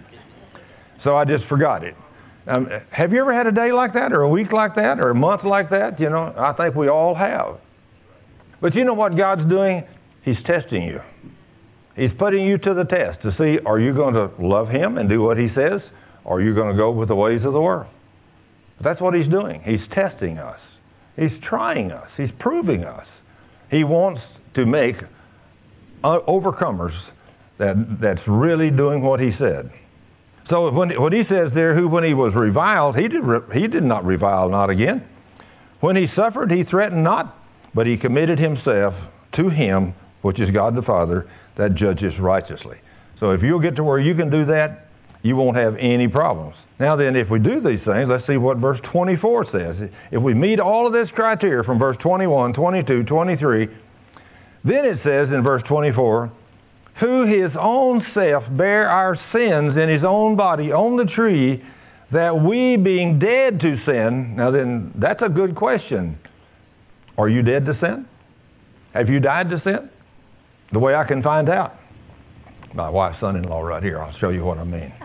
So I just forgot it. Have you ever had a day like that, or a week like that, or a month like that? I think we all have. But you know what God's doing? He's testing you. He's putting you to the test to see, are you going to love him and do what he says, or are you going to go with the ways of the world? That's what he's doing. He's testing us. He's trying us. He's proving us. He wants to make overcomers that's really doing what he said. So when he says there, who when he was reviled, he did not revile not again. When he suffered, he threatened not, but he committed himself to him, which is God the Father, that judges righteously. So if you'll get to where you can do that, you won't have any problems. Now then, if we do these things, let's see what verse 24 says. If we meet all of this criteria from verse 21, 22, 23, then it says in verse 24, who his own self bare our sins in his own body on the tree, that we being dead to sin. Now then, that's a good question. Are you dead to sin? Have you died to sin? The way I can find out, my wife's son-in-law right here, I'll show you what I mean.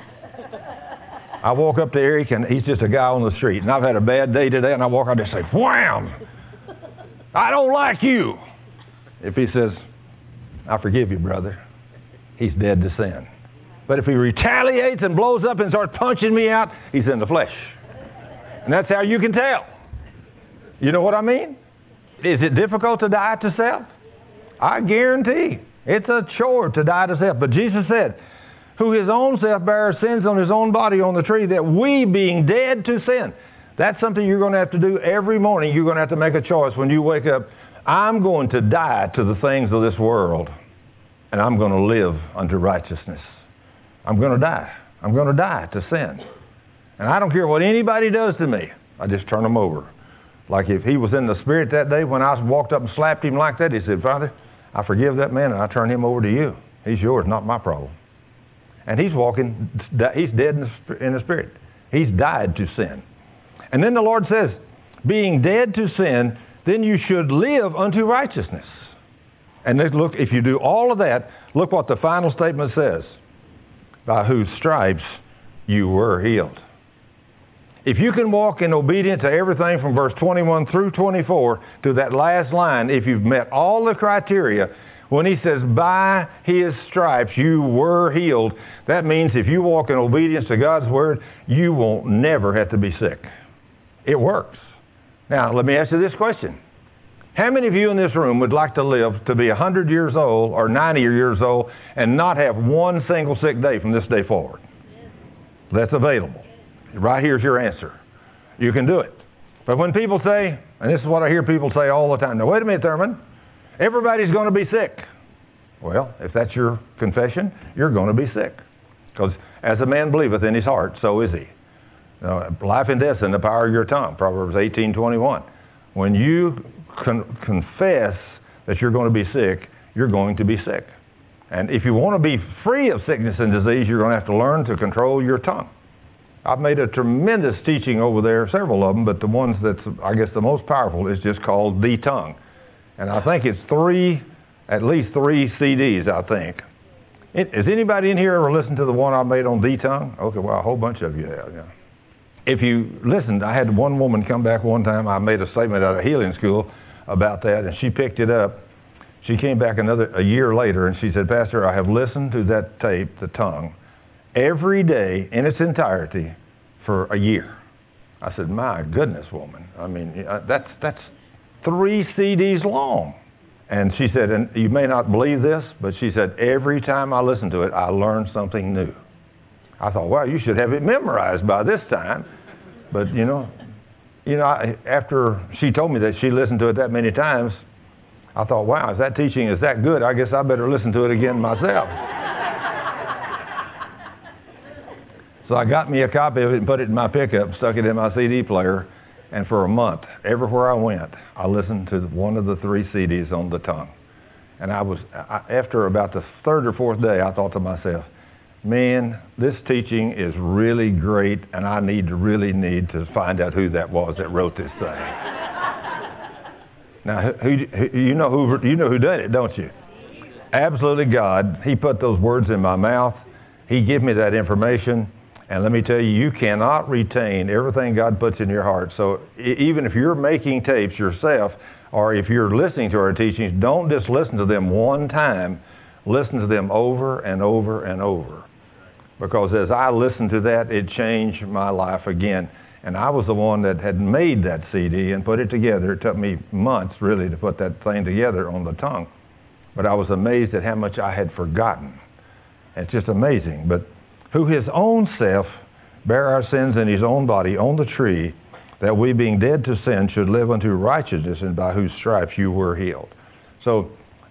I walk up to Eric, and he's just a guy on the street, and I've had a bad day today, and I walk out and say, wham! I don't like you. If he says, I forgive you, brother, he's dead to sin. But if he retaliates and blows up and starts punching me out, he's in the flesh. And that's how you can tell. You know what I mean? Is it difficult to die to self? I guarantee it's a chore to die to self. But Jesus said, who his own self bare sins on his own body on the tree, that we being dead to sin. That's something you're going to have to do every morning. You're going to have to make a choice when you wake up. I'm going to die to the things of this world, and I'm going to live unto righteousness. I'm going to die. I'm going to die to sin. And I don't care what anybody does to me. I just turn them over. Like if he was in the Spirit that day, when I walked up and slapped him like that, he said, Father, I forgive that man, and I turn him over to you. He's yours, not my problem. And he's walking, he's dead in the Spirit. He's died to sin. And then the Lord says, being dead to sin, then you should live unto righteousness. And then look, if you do all of that, look what the final statement says. By whose stripes you were healed. If you can walk in obedience to everything from verse 21 through 24 to that last line, if you've met all the criteria, when he says, by his stripes you were healed, that means if you walk in obedience to God's word, you won't never have to be sick. It works. Now, let me ask you this question. How many of you in this room would like to live to be 100 years old or 90 years old and not have one single sick day from this day forward? That's available. Right here's your answer. You can do it. But when people say, and this is what I hear people say all the time, now wait a minute, Thurman, everybody's going to be sick. Well, if that's your confession, you're going to be sick. Because as a man believeth in his heart, so is he. Life and death is in the power of your tongue, Proverbs 18:21. When you confess that you're going to be sick, you're going to be sick. And if you want to be free of sickness and disease, you're going to have to learn to control your tongue. I've made a tremendous teaching over there, several of them, but the ones that's, I guess, the most powerful is just called The Tongue. And I think it's at least three CDs, I think. Has anybody in here ever listened to the one I made on The Tongue? Okay, well, a whole bunch of you have, yeah. If you listened, I had one woman come back one time. I made a statement at a healing school about that, and she picked it up. She came back a year later, and she said, Pastor, I have listened to that tape, The Tongue, every day in its entirety for a year. I said, my goodness, woman. I mean, that's 3 CDs long. And she said, and you may not believe this, but she said, every time I listen to it, I learn something new. I thought, well, you should have it memorized by this time. But, after she told me that she listened to it that many times, I thought, wow, if that teaching is that good, I guess I better listen to it again myself. So I got me a copy of it and put it in my pickup, stuck it in my CD player, and for a month, everywhere I went, I listened to one of the 3 CDs on The Tongue. And after about the 3rd or 4th day, I thought to myself, man, this teaching is really great, and I really need to find out who that was that wrote this thing. Now, you know who did it, don't you? Absolutely God. He put those words in my mouth. He gave me that information. And let me tell you, you cannot retain everything God puts in your heart. So even if you're making tapes yourself, or if you're listening to our teachings, don't just listen to them one time. Listen to them over and over and over. Because as I listened to that, it changed my life again. And I was the one that had made that CD and put it together. It took me months, really, to put that thing together on The Tongue. But I was amazed at how much I had forgotten. It's just amazing. But who his own self bare our sins in his own body on the tree, that we being dead to sin should live unto righteousness, and by whose stripes you were healed. So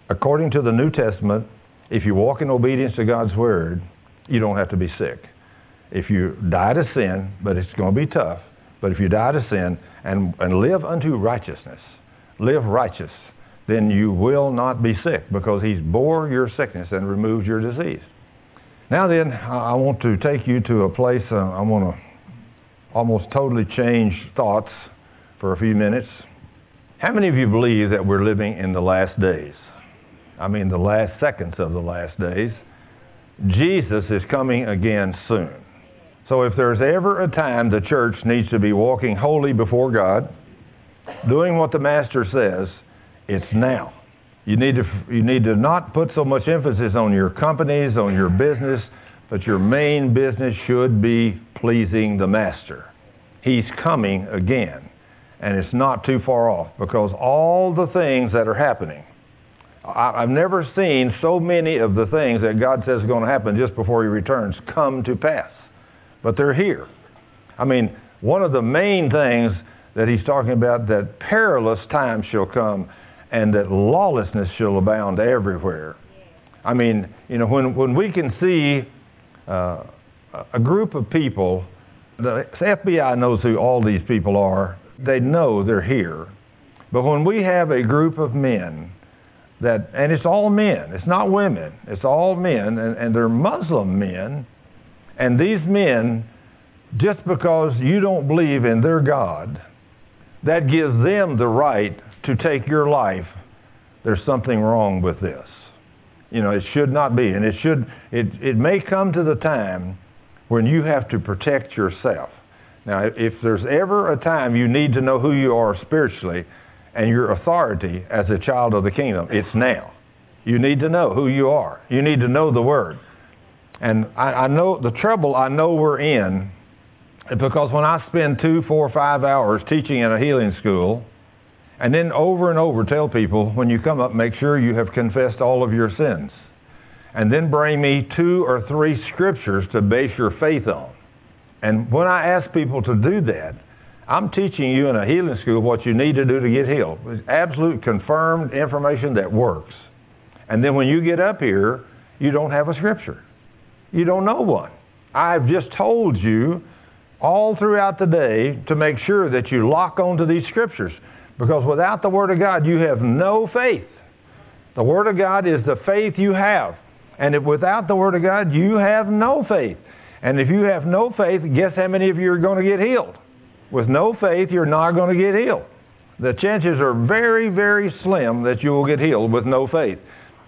according to the New Testament, if you walk in obedience to God's Word, you don't have to be sick. If you die to sin, but it's going to be tough, but if you die to sin and live unto righteousness, live righteous, then you will not be sick, because He's bore your sickness and removed your disease. Now then, I want to take you to a place, I want to almost totally change thoughts for a few minutes. How many of you believe that we're living in the last days? I mean, the last seconds of the last days. Jesus is coming again soon. So if there's ever a time the church needs to be walking holy before God, doing what the Master says, it's now. You need to not put so much emphasis on your companies, on your business, but your main business should be pleasing the Master. He's coming again, and it's not too far off, because all the things that are happening, I've never seen so many of the things that God says are going to happen just before He returns come to pass. But they're here. I mean, one of the main things that He's talking about, that perilous times shall come and that lawlessness shall abound everywhere. I mean, when we can see a group of people, the FBI knows who all these people are. They know they're here. But when we have a group of men and it's all men, it's not women, it's all men, and they're Muslim men, and these men, just because you don't believe in their God, that gives them the right to take your life. There's something wrong with this. It should not be. And it may come to the time when you have to protect yourself. Now, if there's ever a time you need to know who you are spiritually and your authority as a child of the kingdom, it's now. You need to know who you are. You need to know the Word. And I know the trouble I know we're in, because when I spend 2, 4, 5 hours teaching in a healing school, and then over and over tell people, when you come up, make sure you have confessed all of your sins. And then bring me 2 or 3 scriptures to base your faith on. And when I ask people to do that, I'm teaching you in a healing school what you need to do to get healed. It's absolute confirmed information that works. And then when you get up here, you don't have a scripture. You don't know one. I've just told you all throughout the day to make sure that you lock onto these scriptures. Because without the Word of God, you have no faith. The Word of God is the faith you have. And without the Word of God, you have no faith. And if you have no faith, guess how many of you are going to get healed? With no faith, you're not going to get healed. The chances are very, very slim that you will get healed with no faith.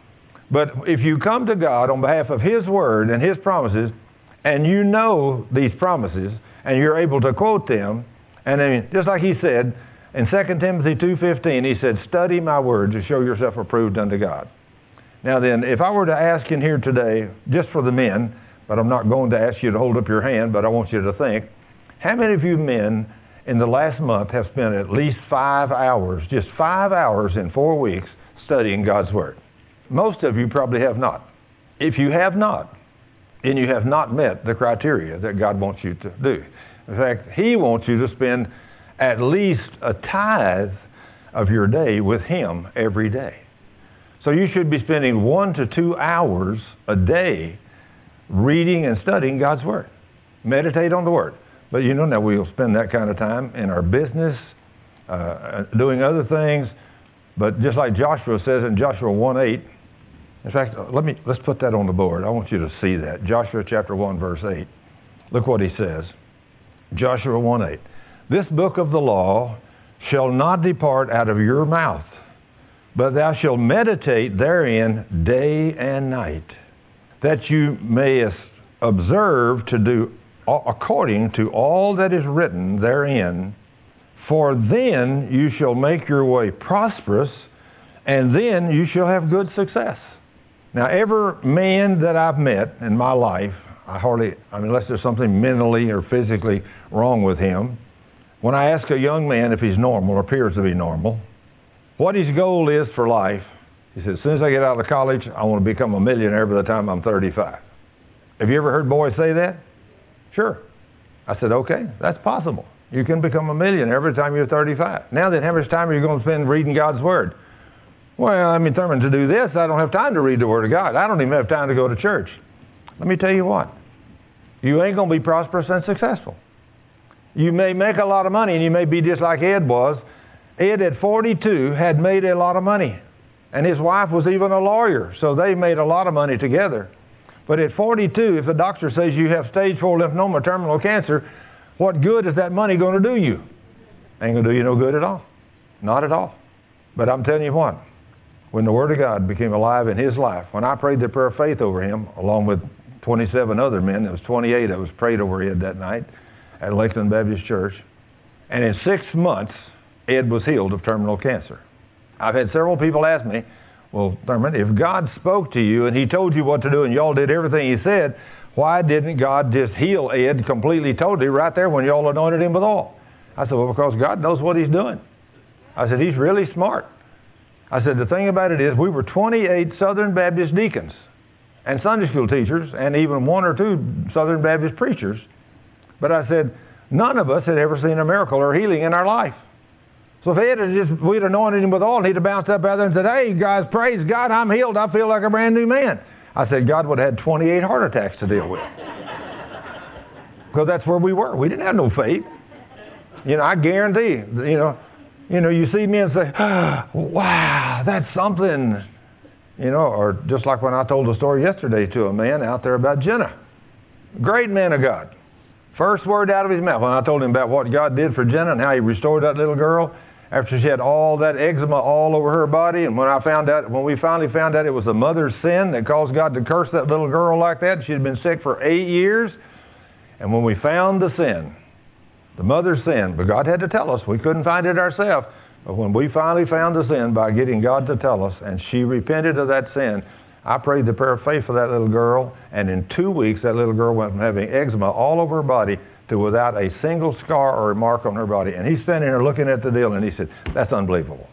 But if you come to God on behalf of His Word and His promises, and you know these promises, and you're able to quote them, and then, just like He said in 2 Timothy 2:15, He said, study my word to show yourself approved unto God. Now then, if I were to ask in here today, just for the men, but I'm not going to ask you to hold up your hand, but I want you to think, how many of you men in the last month have spent at least 5 hours, just 5 hours in 4 weeks, studying God's Word? Most of you probably have not. If you have not, then you have not met the criteria that God wants you to do. In fact, He wants you to spend at least a tithe of your day with Him every day. So you should be spending 1 to 2 hours a day reading and studying God's Word. Meditate on the Word. But now we'll spend that kind of time in our business, doing other things. But just like Joshua says in Joshua 1:8, in fact, let's put that on the board. I want you to see that. Joshua chapter 1, verse 8. Look what he says. Joshua 1:8. This book of the law shall not depart out of your mouth, but thou shalt meditate therein day and night, that you mayest observe to do according to all that is written therein. For then you shall make your way prosperous, and then you shall have good success. Now, every man that I've met in my life, unless there's something mentally or physically wrong with him, when I ask a young man if he's normal or appears to be normal, what his goal is for life, he says, as soon as I get out of college, I want to become a millionaire by the time I'm 35. Have you ever heard boys say that? Sure. I said, okay, that's possible. You can become a millionaire every time you're 35. Now then, how much time are you going to spend reading God's Word? Well, I'm determined to do this. I don't have time to read the Word of God. I don't even have time to go to church. Let me tell you what. You ain't going to be prosperous and successful. You may make a lot of money, and you may be just like Ed was. Ed at 42 had made a lot of money. And his wife was even a lawyer, so they made a lot of money together. But at 42, if the doctor says you have stage 4 lymphoma, terminal cancer, what good is that money going to do you? Ain't going to do you no good at all. Not at all. But I'm telling you what, when the Word of God became alive in his life, when I prayed the prayer of faith over him, along with 27 other men, there was 28 of us prayed over Ed that night at Lakeland Baptist Church, and in 6 months, Ed was healed of terminal cancer. I've had several people ask me, well, Thurman, if God spoke to you and he told you what to do and y'all did everything he said, why didn't God just heal Ed completely, totally right there when y'all anointed him with oil? I said, well, because God knows what he's doing. I said, he's really smart. I said, the thing about it is we were 28 Southern Baptist deacons and Sunday school teachers and even 1 or 2 Southern Baptist preachers. But I said, none of us had ever seen a miracle or healing in our life. So if we'd anointed him with oil and he'd have bounced up out there and said, hey, guys, praise God, I'm healed. I feel like a brand new man. I said, God would have had 28 heart attacks to deal with. Because that's where we were. We didn't have no faith. I guarantee, you see me and say, oh, wow, that's something. Or just like when I told a story yesterday to a man out there about Jenna. Great man of God. First word out of his mouth when I told him about what God did for Jenna and how he restored that little girl after she had all that eczema all over her body. And when we finally found out it was the mother's sin that caused God to curse that little girl like that, she had been sick for 8 years. And when we found the sin, the mother's sin, but God had to tell us, we couldn't find it ourselves. But when we finally found the sin by getting God to tell us, and she repented of that sin, I prayed the prayer of faith for that little girl, and in 2 weeks that little girl went from having eczema all over her body to without a single scar or a mark on her body. And he's standing there looking at the deal, and he said, that's unbelievable.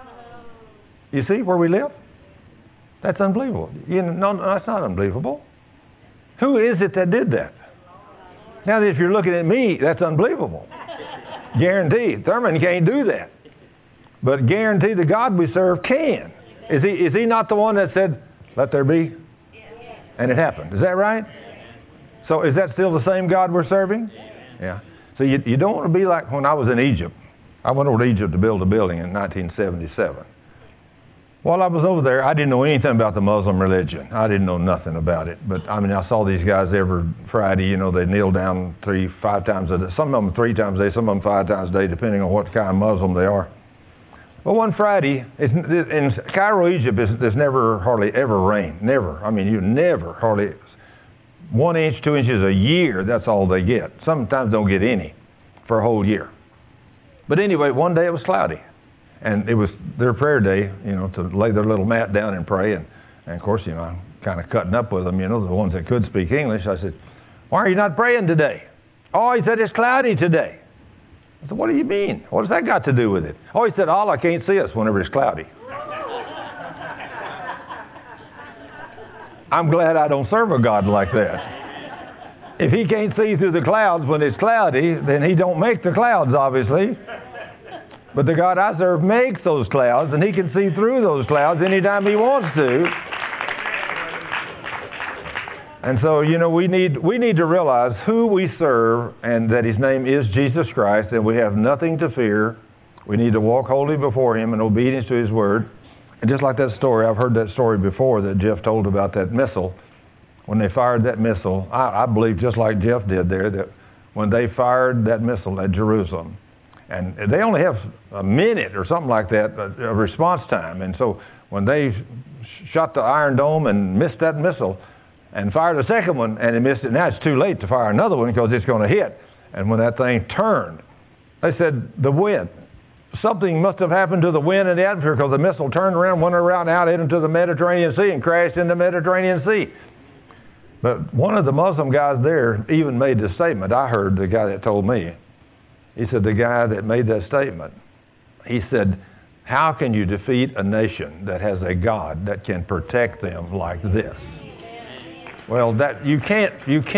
You see where we live? That's unbelievable. No, that's not unbelievable. Who is it that did that? Now, if you're looking at me, that's unbelievable. Guaranteed. Thurman can't do that. But guaranteed the God we serve can. Is he not the one that said, let there be? And it happened. Is that right? So is that still the same God we're serving? Yeah. So you don't want to be like when I was in Egypt. I went over to Egypt to build a building in 1977. While I was over there, I didn't know anything about the Muslim religion. I didn't know nothing about it. But, I saw these guys every Friday, they kneel down 3-5 times a day. Some of them 3 times a day, some of them 5 times a day, depending on what kind of Muslim they are. But one Friday, in Cairo, Egypt, there's never hardly ever rain. Never. You never hardly 1 inch, 2 inches a year. That's all they get. Sometimes don't get any for a whole year. But anyway, one day it was cloudy. And it was their prayer day, to lay their little mat down and pray. And of course, I'm kind of cutting up with them, the ones that could speak English. I said, why are you not praying today? Oh, he said, it's cloudy today. I said, what do you mean? What does that got to do with it? Oh, he said, Allah can't see us whenever it's cloudy. I'm glad I don't serve a God like that. If he can't see through the clouds when it's cloudy, then he don't make the clouds, obviously. But the God I serve makes those clouds, and he can see through those clouds anytime he wants to. And so, we need to realize who we serve and that his name is Jesus Christ, and we have nothing to fear. We need to walk holy before him in obedience to his word. And just like that story, I've heard that story before that Jeff told about that missile. When they fired that missile, I believe just like Jeff did there, that when they fired that missile at Jerusalem, and they only have a minute or something like that, a response time. And so when they shot the Iron Dome and missed that missile and fired a second one and they missed it, now it's too late to fire another one because it's going to hit. And when that thing turned, they said the wind. Something must have happened to the wind in the atmosphere because the missile turned around, went around out into the Mediterranean Sea and crashed in the Mediterranean Sea. But one of the Muslim guys there even made this statement. I heard the guy that told me. He said, the guy that made that statement, he said, how can you defeat a nation that has a God that can protect them like this? Well, that you can't.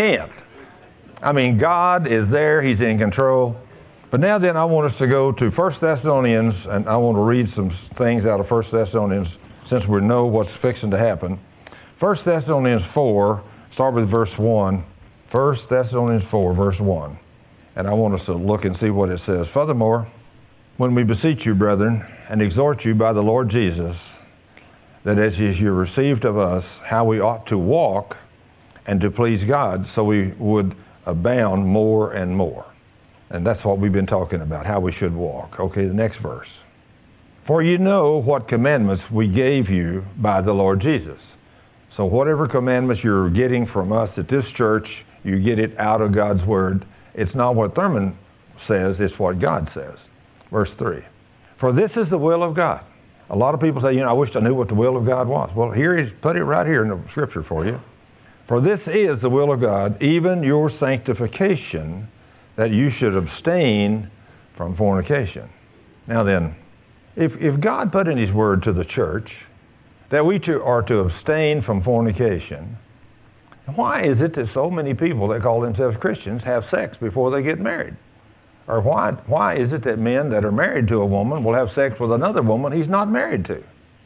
God is there. He's in control. But now then, I want us to go to 1 Thessalonians, and I want to read some things out of 1 Thessalonians since we know what's fixing to happen. 1 Thessalonians 4, start with verse 1. 1 Thessalonians 4, verse 1. And I want us to look and see what it says. Furthermore, when we beseech you, brethren, and exhort you by the Lord Jesus, that as you received of us, how we ought to walk and to please God, so we would abound more and more. And that's what we've been talking about, how we should walk. Okay, the next verse. For you know what commandments we gave you by the Lord Jesus. So whatever commandments you're getting from us at this church, you get it out of God's Word. It's not what Thurman says, it's what God says. Verse 3. For this is the will of God. A lot of people say, I wish I knew what the will of God was. Well, here he's put it right here in the Scripture for you. For this is the will of God, even your sanctification, that you should abstain from fornication. Now then, if God put in His Word to the church that we are to abstain from fornication, why is it that so many people that call themselves Christians have sex before they get married? Or why is it that men that are married to a woman will have sex with another woman he's not married to?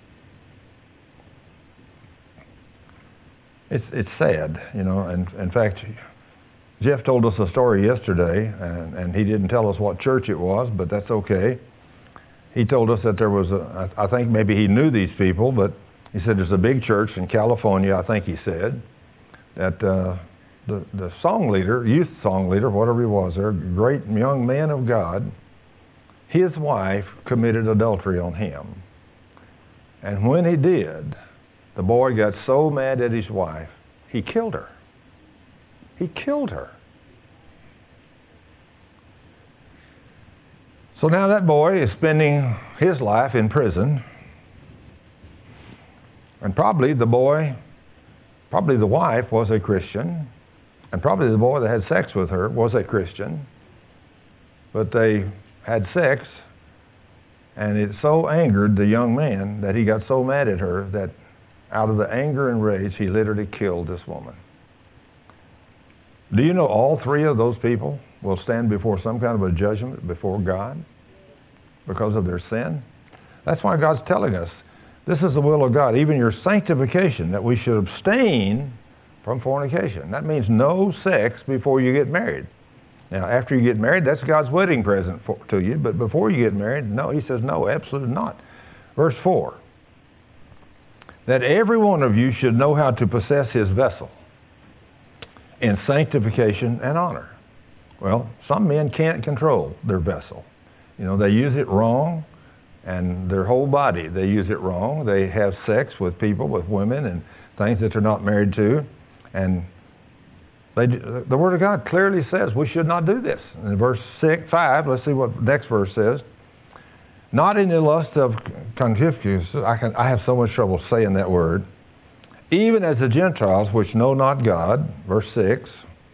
It's sad, and in fact, Jeff told us a story yesterday, and he didn't tell us what church it was, but that's okay. He told us that there was I think maybe he knew these people, but he said there's a big church in California, I think he said, that the song leader, youth song leader, whatever he was there, great young man of God, his wife committed adultery on him. And when he did, the boy got so mad at his wife, he killed her. He killed her. So now that boy is spending his life in prison. And probably the wife was a Christian. And probably the boy that had sex with her was a Christian. But they had sex, and it so angered the young man that he got so mad at her that out of the anger and rage, he literally killed this woman. Do you know all three of those people will stand before some kind of a judgment before God because of their sin? That's why God's telling us, this is the will of God, even your sanctification, that we should abstain from fornication. That means no sex before you get married. Now, after you get married, that's God's wedding present to you, but before you get married, no, he says no, absolutely not. Verse 4, that every one of you should know how to possess his vessel in sanctification and honor. Well, some men can't control their vessel. They use it wrong, and their whole body, they use it wrong. They have sex with people, with women, and things that they're not married to. And the Word of God clearly says we should not do this. In verse 5, let's see what the next verse says. Not in the lust of concupiscence, I have so much trouble saying that word, even as the Gentiles which know not God, verse 6,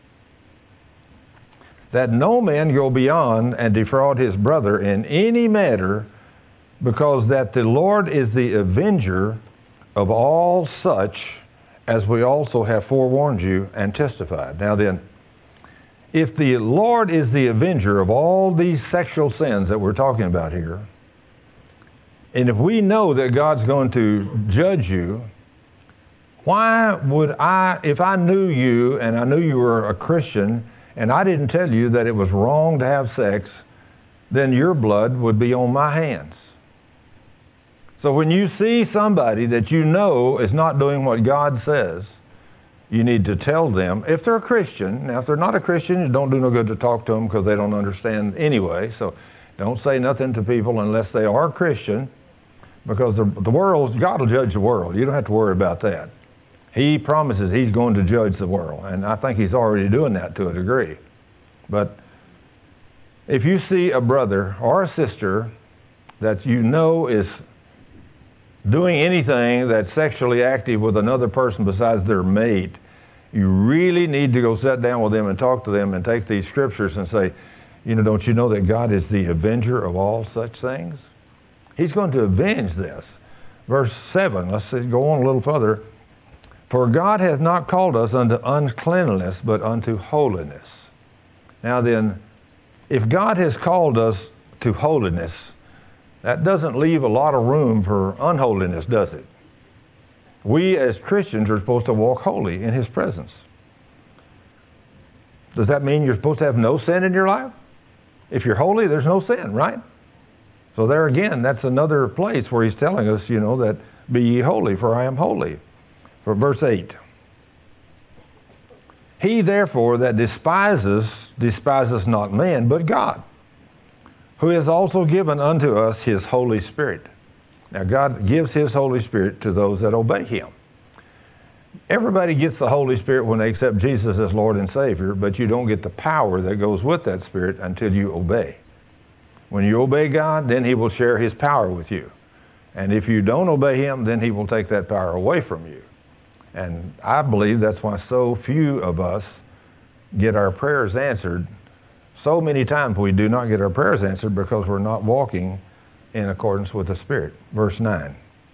that no man go beyond and defraud his brother in any matter, because that the Lord is the avenger of all such, as we also have forewarned you and testified. Now then, if the Lord is the avenger of all these sexual sins that we're talking about here, and if we know that God's going to judge you, why would if I knew you and I knew you were a Christian and I didn't tell you that it was wrong to have sex, then your blood would be on my hands. So when you see somebody that you know is not doing what God says, you need to tell them, if they're a Christian. Now, if they're not a Christian, it don't do no good to talk to them because they don't understand anyway. So don't say nothing to people unless they are Christian, because the world, God will judge the world. You don't have to worry about that. He promises he's going to judge the world, and I think he's already doing that to a degree. But if you see a brother or a sister that you know is doing anything that's sexually active with another person besides their mate, you really need to go sit down with them and talk to them and take these scriptures and say, don't you know that God is the avenger of all such things? He's going to avenge this. Verse 7, let's go on a little further. For God hath not called us unto uncleanness, but unto holiness. Now then, if God has called us to holiness, that doesn't leave a lot of room for unholiness, does it? We as Christians are supposed to walk holy in His presence. Does that mean you're supposed to have no sin in your life? If you're holy, there's no sin, right? So there again, that's another place where He's telling us, that be ye holy, for I am holy. For verse 8. He therefore that despiseth not man, but God, who has also given unto us His Holy Spirit. Now God gives His Holy Spirit to those that obey Him. Everybody gets the Holy Spirit when they accept Jesus as Lord and Savior, but you don't get the power that goes with that Spirit until you obey. When you obey God, then He will share His power with you. And if you don't obey Him, then He will take that power away from you. And I believe that's why so few of us get our prayers answered. So many times we do not get our prayers answered because we're not walking in accordance with the Spirit. Verse 9.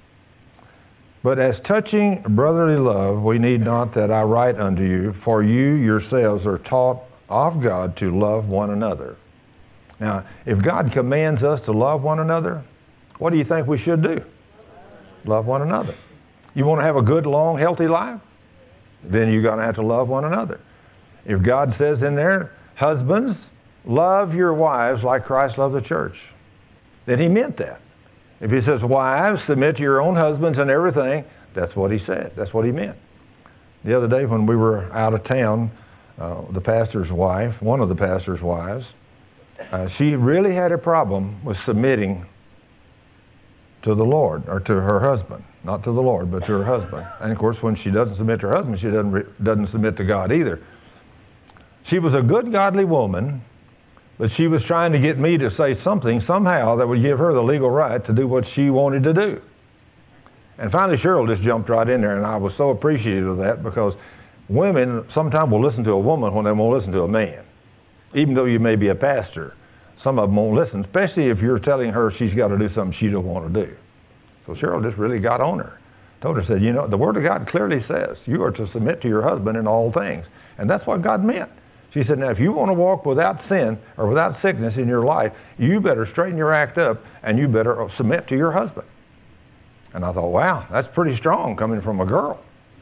But as touching brotherly love, we need not that I write unto you, for you yourselves are taught of God to love one another. Now, if God commands us to love one another, what do you think we should do? Love one another. You want to have a good, long, healthy life? Then you're going to have to love one another. If God says in there, husbands, love your wives like Christ loved the church, then He meant that. If He says, wives, submit to your own husbands and everything, that's what He said. That's what He meant. The other day when we were out of town, the pastor's wife, one of the pastor's wives, she really had a problem with submitting to the Lord, or to her husband. Not to the Lord, but to her husband. And of course, when she doesn't submit to her husband, she doesn't submit to God either. She was a good, godly woman, but she was trying to get me to say something somehow that would give her the legal right to do what she wanted to do. And finally, Cheryl just jumped right in there, and I was so appreciative of that, because women sometimes will listen to a woman when they won't listen to a man. Even though you may be a pastor, some of them won't listen, especially if you're telling her she's got to do something she don't want to do. So Cheryl just really got on her. Told her, said, the Word of God clearly says you are to submit to your husband in all things. And that's what God meant. She said, now if you want to walk without sin or without sickness in your life, you better straighten your act up and you better submit to your husband. And I thought, wow, that's pretty strong coming from a girl.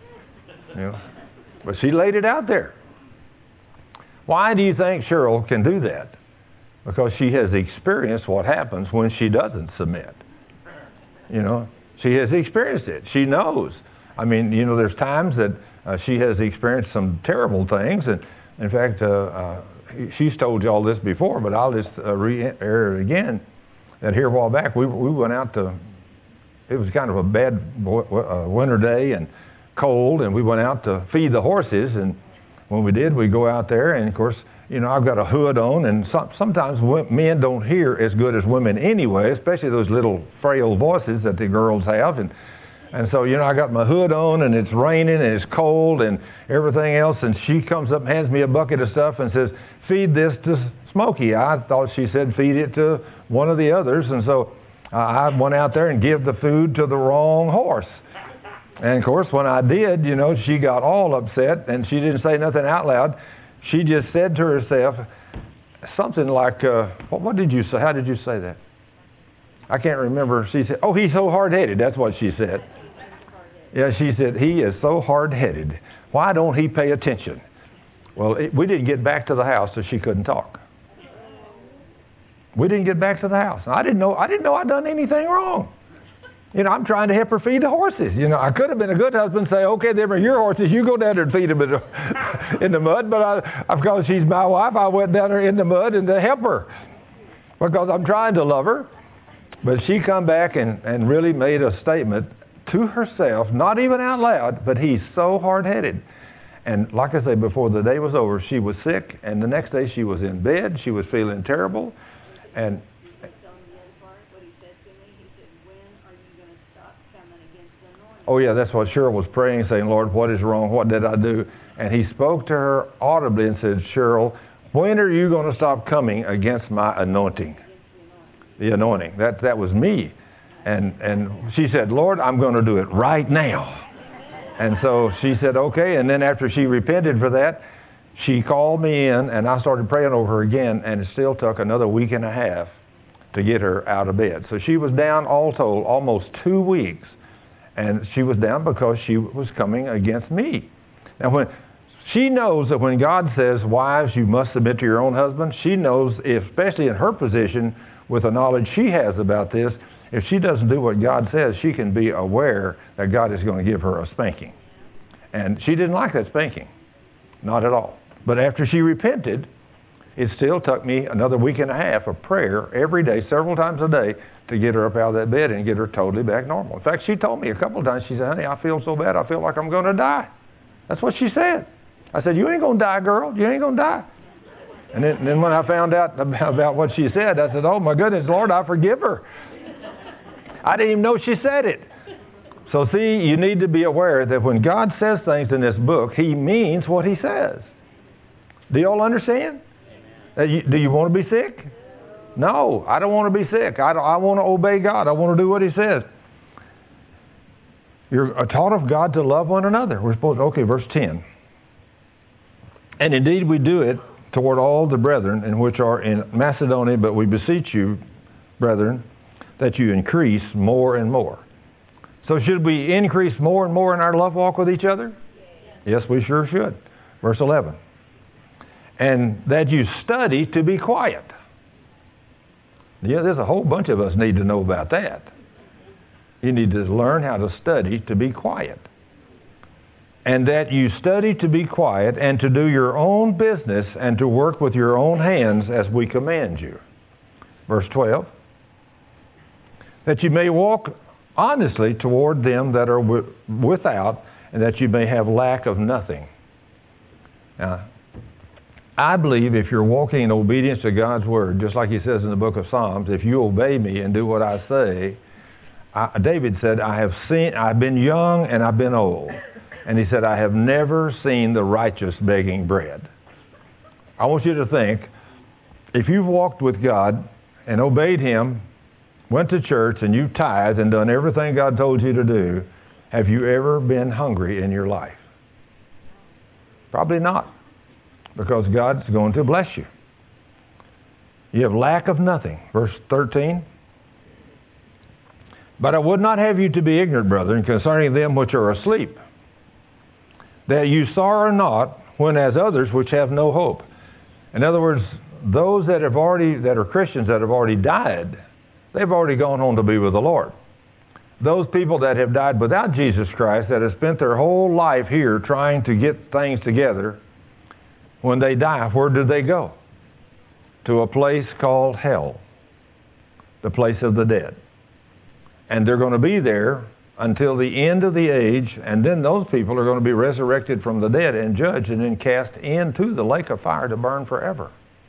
But she laid it out there. Why do you think Cheryl can do that? Because she has experienced what happens when she doesn't submit. She has experienced it. She knows. I mean, there's times that she has experienced some terrible things. And in fact, she's told you all this before, but I'll just re-air it again. That here a while back, we went out to, it was kind of a bad winter day and cold, and we went out to feed the horses. And when we did, we go out there, and of course, I've got a hood on, and sometimes men don't hear as good as women anyway, especially those little frail voices that the girls have. And so, I got my hood on, and it's raining, and it's cold, and everything else, and she comes up and hands me a bucket of stuff and says, feed this to Smokey. I thought she said feed it to one of the others, and so I went out there and gave the food to the wrong horse. And of course, when I did, she got all upset, and she didn't say nothing out loud. She just said to herself something like, what did you say? How did you say that? I can't remember. She said, oh, he's so hard-headed. That's what she said. Yeah, she said, he is so hard-headed. Why don't he pay attention? Well, we didn't get back to the house, so she couldn't talk. We didn't get back to the house. I didn't know I'd done anything wrong. I'm trying to help her feed the horses. I could have been a good husband and say, okay, them are your horses. You go down there and feed them in the mud. But because she's my wife, I went down there in the mud and to help her. Because I'm trying to love her. But she come back and really made a statement to herself, not even out loud, but he's so hard-headed. And like I say, before the day was over, she was sick. And the next day she was in bed. She was feeling terrible. And oh, yeah, that's what Cheryl was praying, saying, Lord, what is wrong? What did I do? And he spoke to her audibly and said, Cheryl, when are you going to stop coming against my anointing? The anointing. That was me. And she said, Lord, I'm going to do it right now. And so she said, okay. And then after she repented for that, she called me in, and I started praying over her again, and it still took another week and a half to get her out of bed. So she was down all told almost 2 weeks. And she was down because she was coming against me. Now, when she knows that when God says, wives, you must submit to your own husband, she knows, especially in her position, with the knowledge she has about this, if she doesn't do what God says, she can be aware that God is going to give her a spanking. And she didn't like that spanking. Not at all. But after she repented, it still took me another week and a half of prayer every day, several times a day, to get her up out of that bed and get her totally back normal. In fact, she told me a couple of times, she said, honey, I feel so bad, I feel like I'm going to die. That's what she said. I said, you ain't going to die, girl. You ain't going to die. And then when I found out about what she said, I said, oh my goodness, Lord, I forgive her. I didn't even know she said it. So see, you need to be aware that when God says things in this book, He means what He says. Do you all understand? Do you want to be sick? No, I don't want to be sick. I want to obey God. I want to do what He says. You're taught of God to love one another. We're supposed to, okay, verse 10. And indeed we do it toward all the brethren in which are in Macedonia, but we beseech you, brethren, that you increase more and more. So should we increase more and more in our love walk with each other? Yes, we sure should. Verse 11. And that you study to be quiet. Yeah, there's a whole bunch of us need to know about that. You need to learn how to study to be quiet. And that you study to be quiet and to do your own business and to work with your own hands as we command you. Verse 12. That you may walk honestly toward them that are without, and that you may have lack of nothing. Now, I believe if you're walking in obedience to God's Word, just like He says in the book of Psalms, if you obey me and do what I say, David said, I've been young and I've been old. And he said, I have never seen the righteous begging bread. I want you to think, if you've walked with God and obeyed Him, went to church, and you've tithed and done everything God told you to do, have you ever been hungry in your life? Probably not, because God's going to bless you. You have lack of nothing. Verse 13. But I would not have you to be ignorant, brethren, concerning them which are asleep, that you sorrow not, when as others which have no hope. In other words, those that are Christians that have already died, they've already gone home to be with the Lord. Those people that have died without Jesus Christ, that have spent their whole life here trying to get things together, when they die, where do they go? To a place called hell, the place of the dead. And they're going to be there until the end of the age, and then those people are going to be resurrected from the dead and judged and then cast into the lake of fire to burn forever.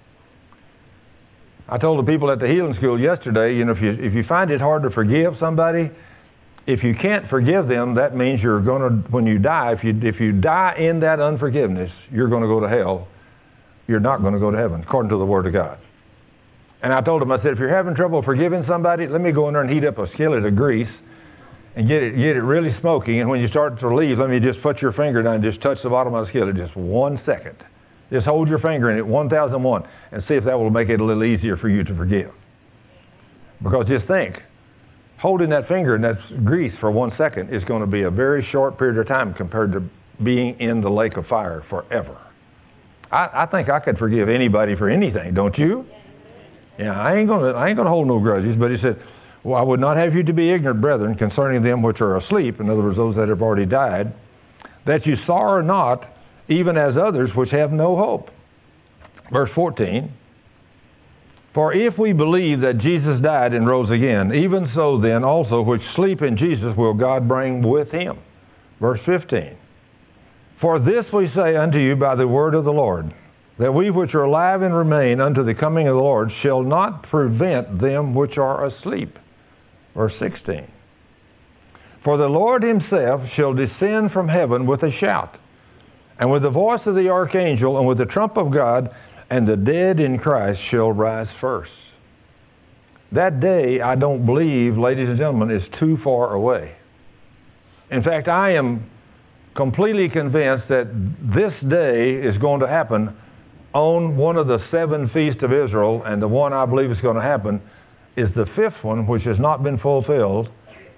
I told the people at the healing school yesterday, if you find it hard to forgive somebody, if you can't forgive them, that means you're going to, when you die, if you die in that unforgiveness, you're going to go to hell. You're not going to go to heaven, according to the Word of God. And I told them, I said, if you're having trouble forgiving somebody, let me go in there and heat up a skillet of grease and get it really smoky. And when you start to leave, let me just put your finger down and just touch the bottom of the skillet just 1 second. Just hold your finger in it, 1001, and see if that will make it a little easier for you to forgive. Because just think, holding that finger in that grease for 1 second is going to be a very short period of time compared to being in the lake of fire forever. I think I could forgive anybody for anything, don't you? Yeah, I ain't gonna hold no grudges. But he said, well, I would not have you to be ignorant, brethren, concerning them which are asleep, in other words, those that have already died, that you sorrow not, even as others which have no hope. Verse 14. For if we believe that Jesus died and rose again, even so then also which sleep in Jesus will God bring with Him. Verse 15. For this we say unto you by the word of the Lord, that we which are alive and remain unto the coming of the Lord shall not prevent them which are asleep. Verse 16. For the Lord Himself shall descend from heaven with a shout, and with the voice of the archangel, and with the trump of God, and the dead in Christ shall rise first. That day, I don't believe, ladies and gentlemen, is too far away. In fact, I am completely convinced that this day is going to happen on one of the 7 feasts of Israel, and the one I believe is going to happen is the 5th one, which has not been fulfilled,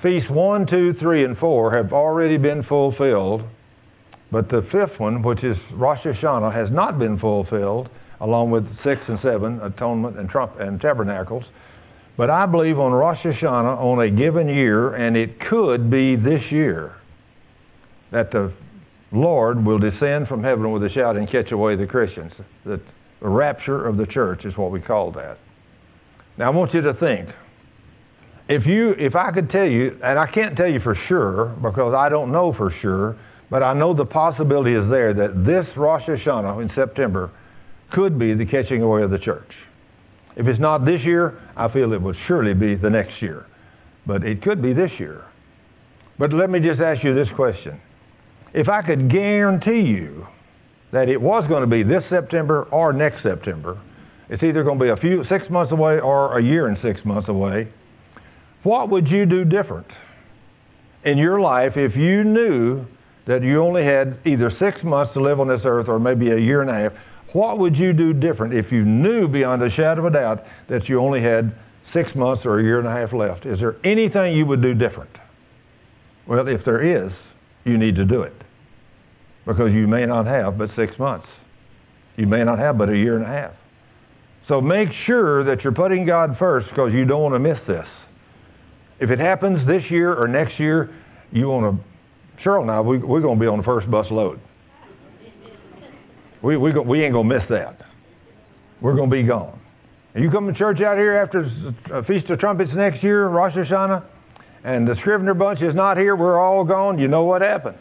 feasts 1, 2, 3, and 4 have already been fulfilled, but the fifth one, which is Rosh Hashanah, has not been fulfilled, along with 6 and 7, Atonement and Tabernacles. But I believe on Rosh Hashanah, on a given year, and it could be this year, that the Lord will descend from heaven with a shout and catch away the Christians. The rapture of the church is what we call that. Now I want you to think, if I could tell you, and I can't tell you for sure because I don't know for sure, but I know the possibility is there that this Rosh Hashanah in September could be the catching away of the church. If it's not this year, I feel it would surely be the next year. But it could be this year. But let me just ask you this question. If I could guarantee you that it was going to be this September or next September, it's either going to be 6 months away or a year and 6 months away, what would you do different in your life if you knew that you only had either 6 months to live on this earth or maybe a year and a half? What would you do different if you knew beyond a shadow of a doubt that you only had 6 months or a year and a half left? Is there anything you would do different? Well, if there is, you need to do it. Because you may not have but 6 months. You may not have but a year and a half. So make sure that you're putting God first because you don't want to miss this. If it happens this year or next year, you want to... Cheryl and I, we're going to be on the first bus load. We ain't going to miss that. We're going to be gone. And you come to church out here after Feast of Trumpets next year, Rosh Hashanah, and the Scrivener bunch is not here, we're all gone, you know what happened.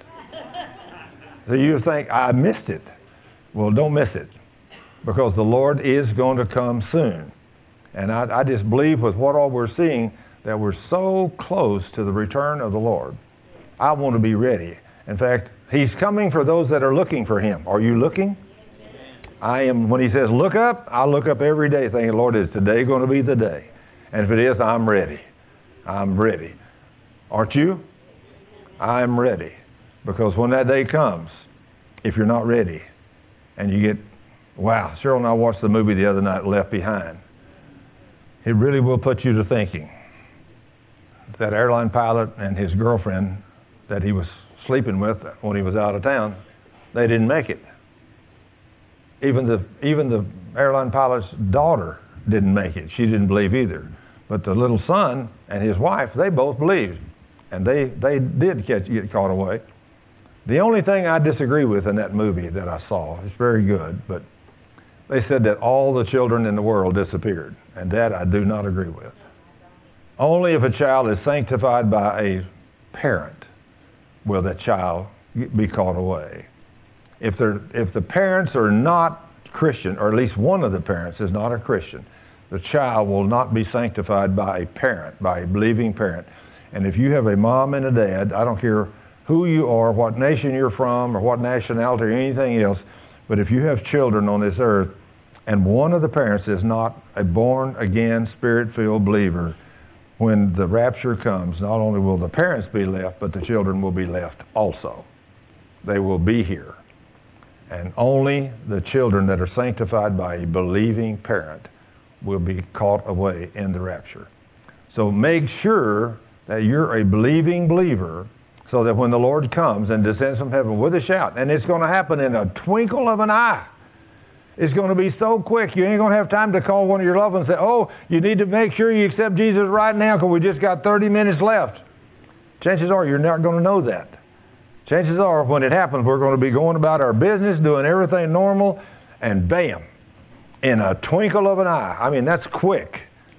So you think, I missed it. Well, don't miss it, because the Lord is going to come soon. And I just believe with what all we're seeing that we're so close to the return of the Lord. I want to be ready. In fact, He's coming for those that are looking for Him. Are you looking? I am. When He says look up, I look up every day thinking, Lord, is today going to be the day? And if it is, I'm ready. I'm ready. Aren't you? I'm ready. Because when that day comes, if you're not ready, and you get, wow, Cheryl and I watched the movie the other night, Left Behind. It really will put you to thinking. That airline pilot and his girlfriend that he was sleeping with when he was out of town, they didn't make it. Even the airline pilot's daughter didn't make it. She didn't believe either. But the little son and his wife, they both believed. And they did get caught away. The only thing I disagree with in that movie that I saw, it's very good, but they said that all the children in the world disappeared. And that I do not agree with. Only if a child is sanctified by a parent will that child be caught away. If the parents are not Christian, or at least one of the parents is not a Christian, the child will not be sanctified by a parent, by a believing parent. And if you have a mom and a dad, I don't care who you are, what nation you're from, or what nationality or anything else, but if you have children on this earth, and one of the parents is not a born-again, Spirit-filled believer, when the rapture comes, not only will the parents be left, but the children will be left also. They will be here. And only the children that are sanctified by a believing parent will be caught away in the rapture. So make sure that you're a believing believer so that when the Lord comes and descends from heaven with a shout, and it's going to happen in a twinkle of an eye. It's going to be so quick, you ain't going to have time to call one of your loved ones and say, oh, you need to make sure you accept Jesus right now because we just got 30 minutes left. Chances are you're not going to know that. Chances are when it happens, we're going to be going about our business, doing everything normal, and bam, in a twinkle of an eye. I mean, that's quick.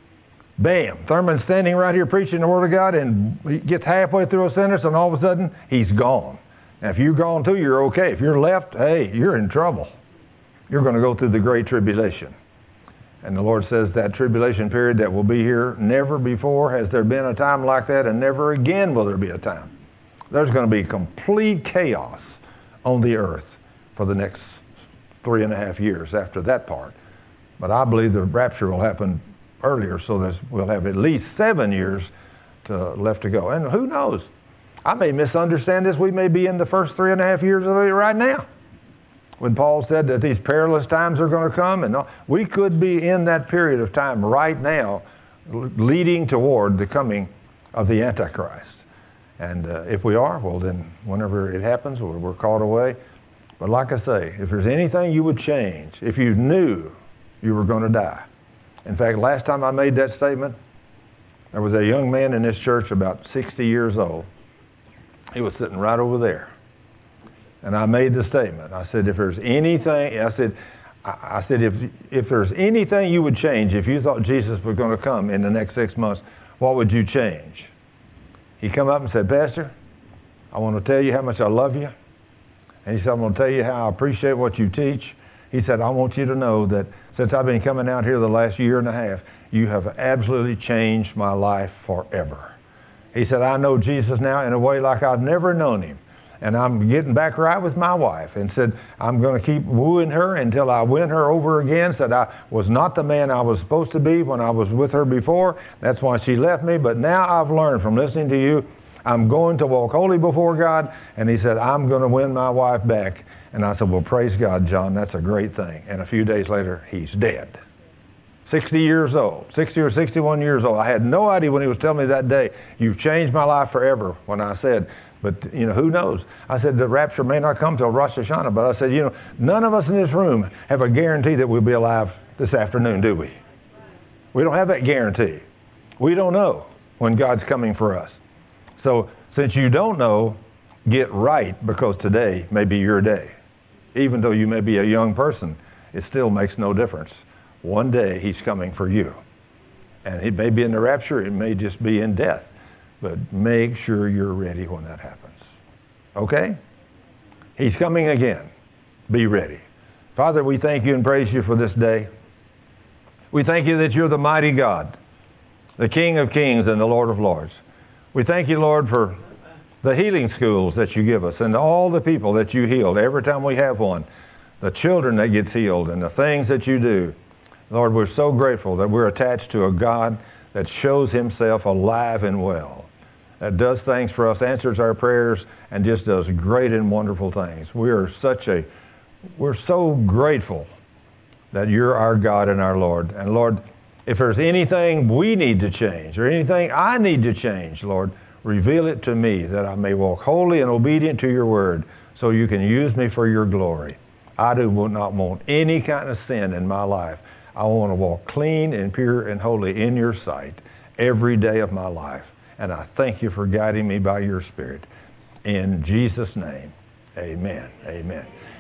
Bam, Thurman's standing right here preaching the Word of God, and he gets halfway through a sentence, and all of a sudden, he's gone. Now, if you're gone too, you're okay. If you're left, hey, you're in trouble. You're going to go through the great tribulation. And the Lord says that tribulation period that will be here, never before has there been a time like that, and never again will there be a time. There's going to be complete chaos on the earth for the next 3.5 years after that part. But I believe the rapture will happen earlier, so we'll have at least 7 years left to go. And who knows? I may misunderstand this. We may be in the first 3.5 years of it right now. When Paul said that these perilous times are going to come, and we could be in that period of time right now leading toward the coming of the Antichrist. And if we are, well then, whenever it happens, we're called away. But like I say, if there's anything you would change, if you knew you were going to die. In fact, last time I made that statement, there was a young man in this church about 60 years old. He was sitting right over there. And I made the statement. I said, if there's anything, I said, if there's anything you would change, if you thought Jesus was going to come in the next 6 months, what would you change? He come up and said, Pastor, I want to tell you how much I love you. And he said, I'm going to tell you how I appreciate what you teach. He said, I want you to know that since I've been coming out here the last year and a half, you have absolutely changed my life forever. He said, I know Jesus now in a way like I've never known him. And I'm getting back right with my wife. And said, I'm going to keep wooing her until I win her over again. Said, I was not the man I was supposed to be when I was with her before. That's why she left me. But now I've learned from listening to you, I'm going to walk holy before God. And he said, I'm going to win my wife back. And I said, well, praise God, John. That's a great thing. And a few days later, he's dead. 60 years old, 60 or 61 years old. I had no idea when he was telling me that day, you've changed my life forever, when I said, but, who knows? I said, the rapture may not come till Rosh Hashanah, but I said, none of us in this room have a guarantee that we'll be alive this afternoon, do we? We don't have that guarantee. We don't know when God's coming for us. So, since you don't know, get right, because today may be your day. Even though you may be a young person, it still makes no difference. One day he's coming for you. And it may be in the rapture, it may just be in death. But make sure you're ready when that happens. Okay? He's coming again. Be ready. Father, we thank you and praise you for this day. We thank you that you're the mighty God, the King of kings and the Lord of lords. We thank you, Lord, for the healing schools that you give us and all the people that you healed every time we have one, the children that gets healed and the things that you do. Lord, we're so grateful that we're attached to a God that shows himself alive and well, that does things for us, answers our prayers, and just does great and wonderful things. We're so grateful that you're our God and our Lord. And Lord, if there's anything we need to change or anything I need to change, Lord, reveal it to me that I may walk holy and obedient to your word so you can use me for your glory. I do not want any kind of sin in my life. I want to walk clean and pure and holy in your sight every day of my life. And I thank you for guiding me by your Spirit. In Jesus' name, amen. Amen.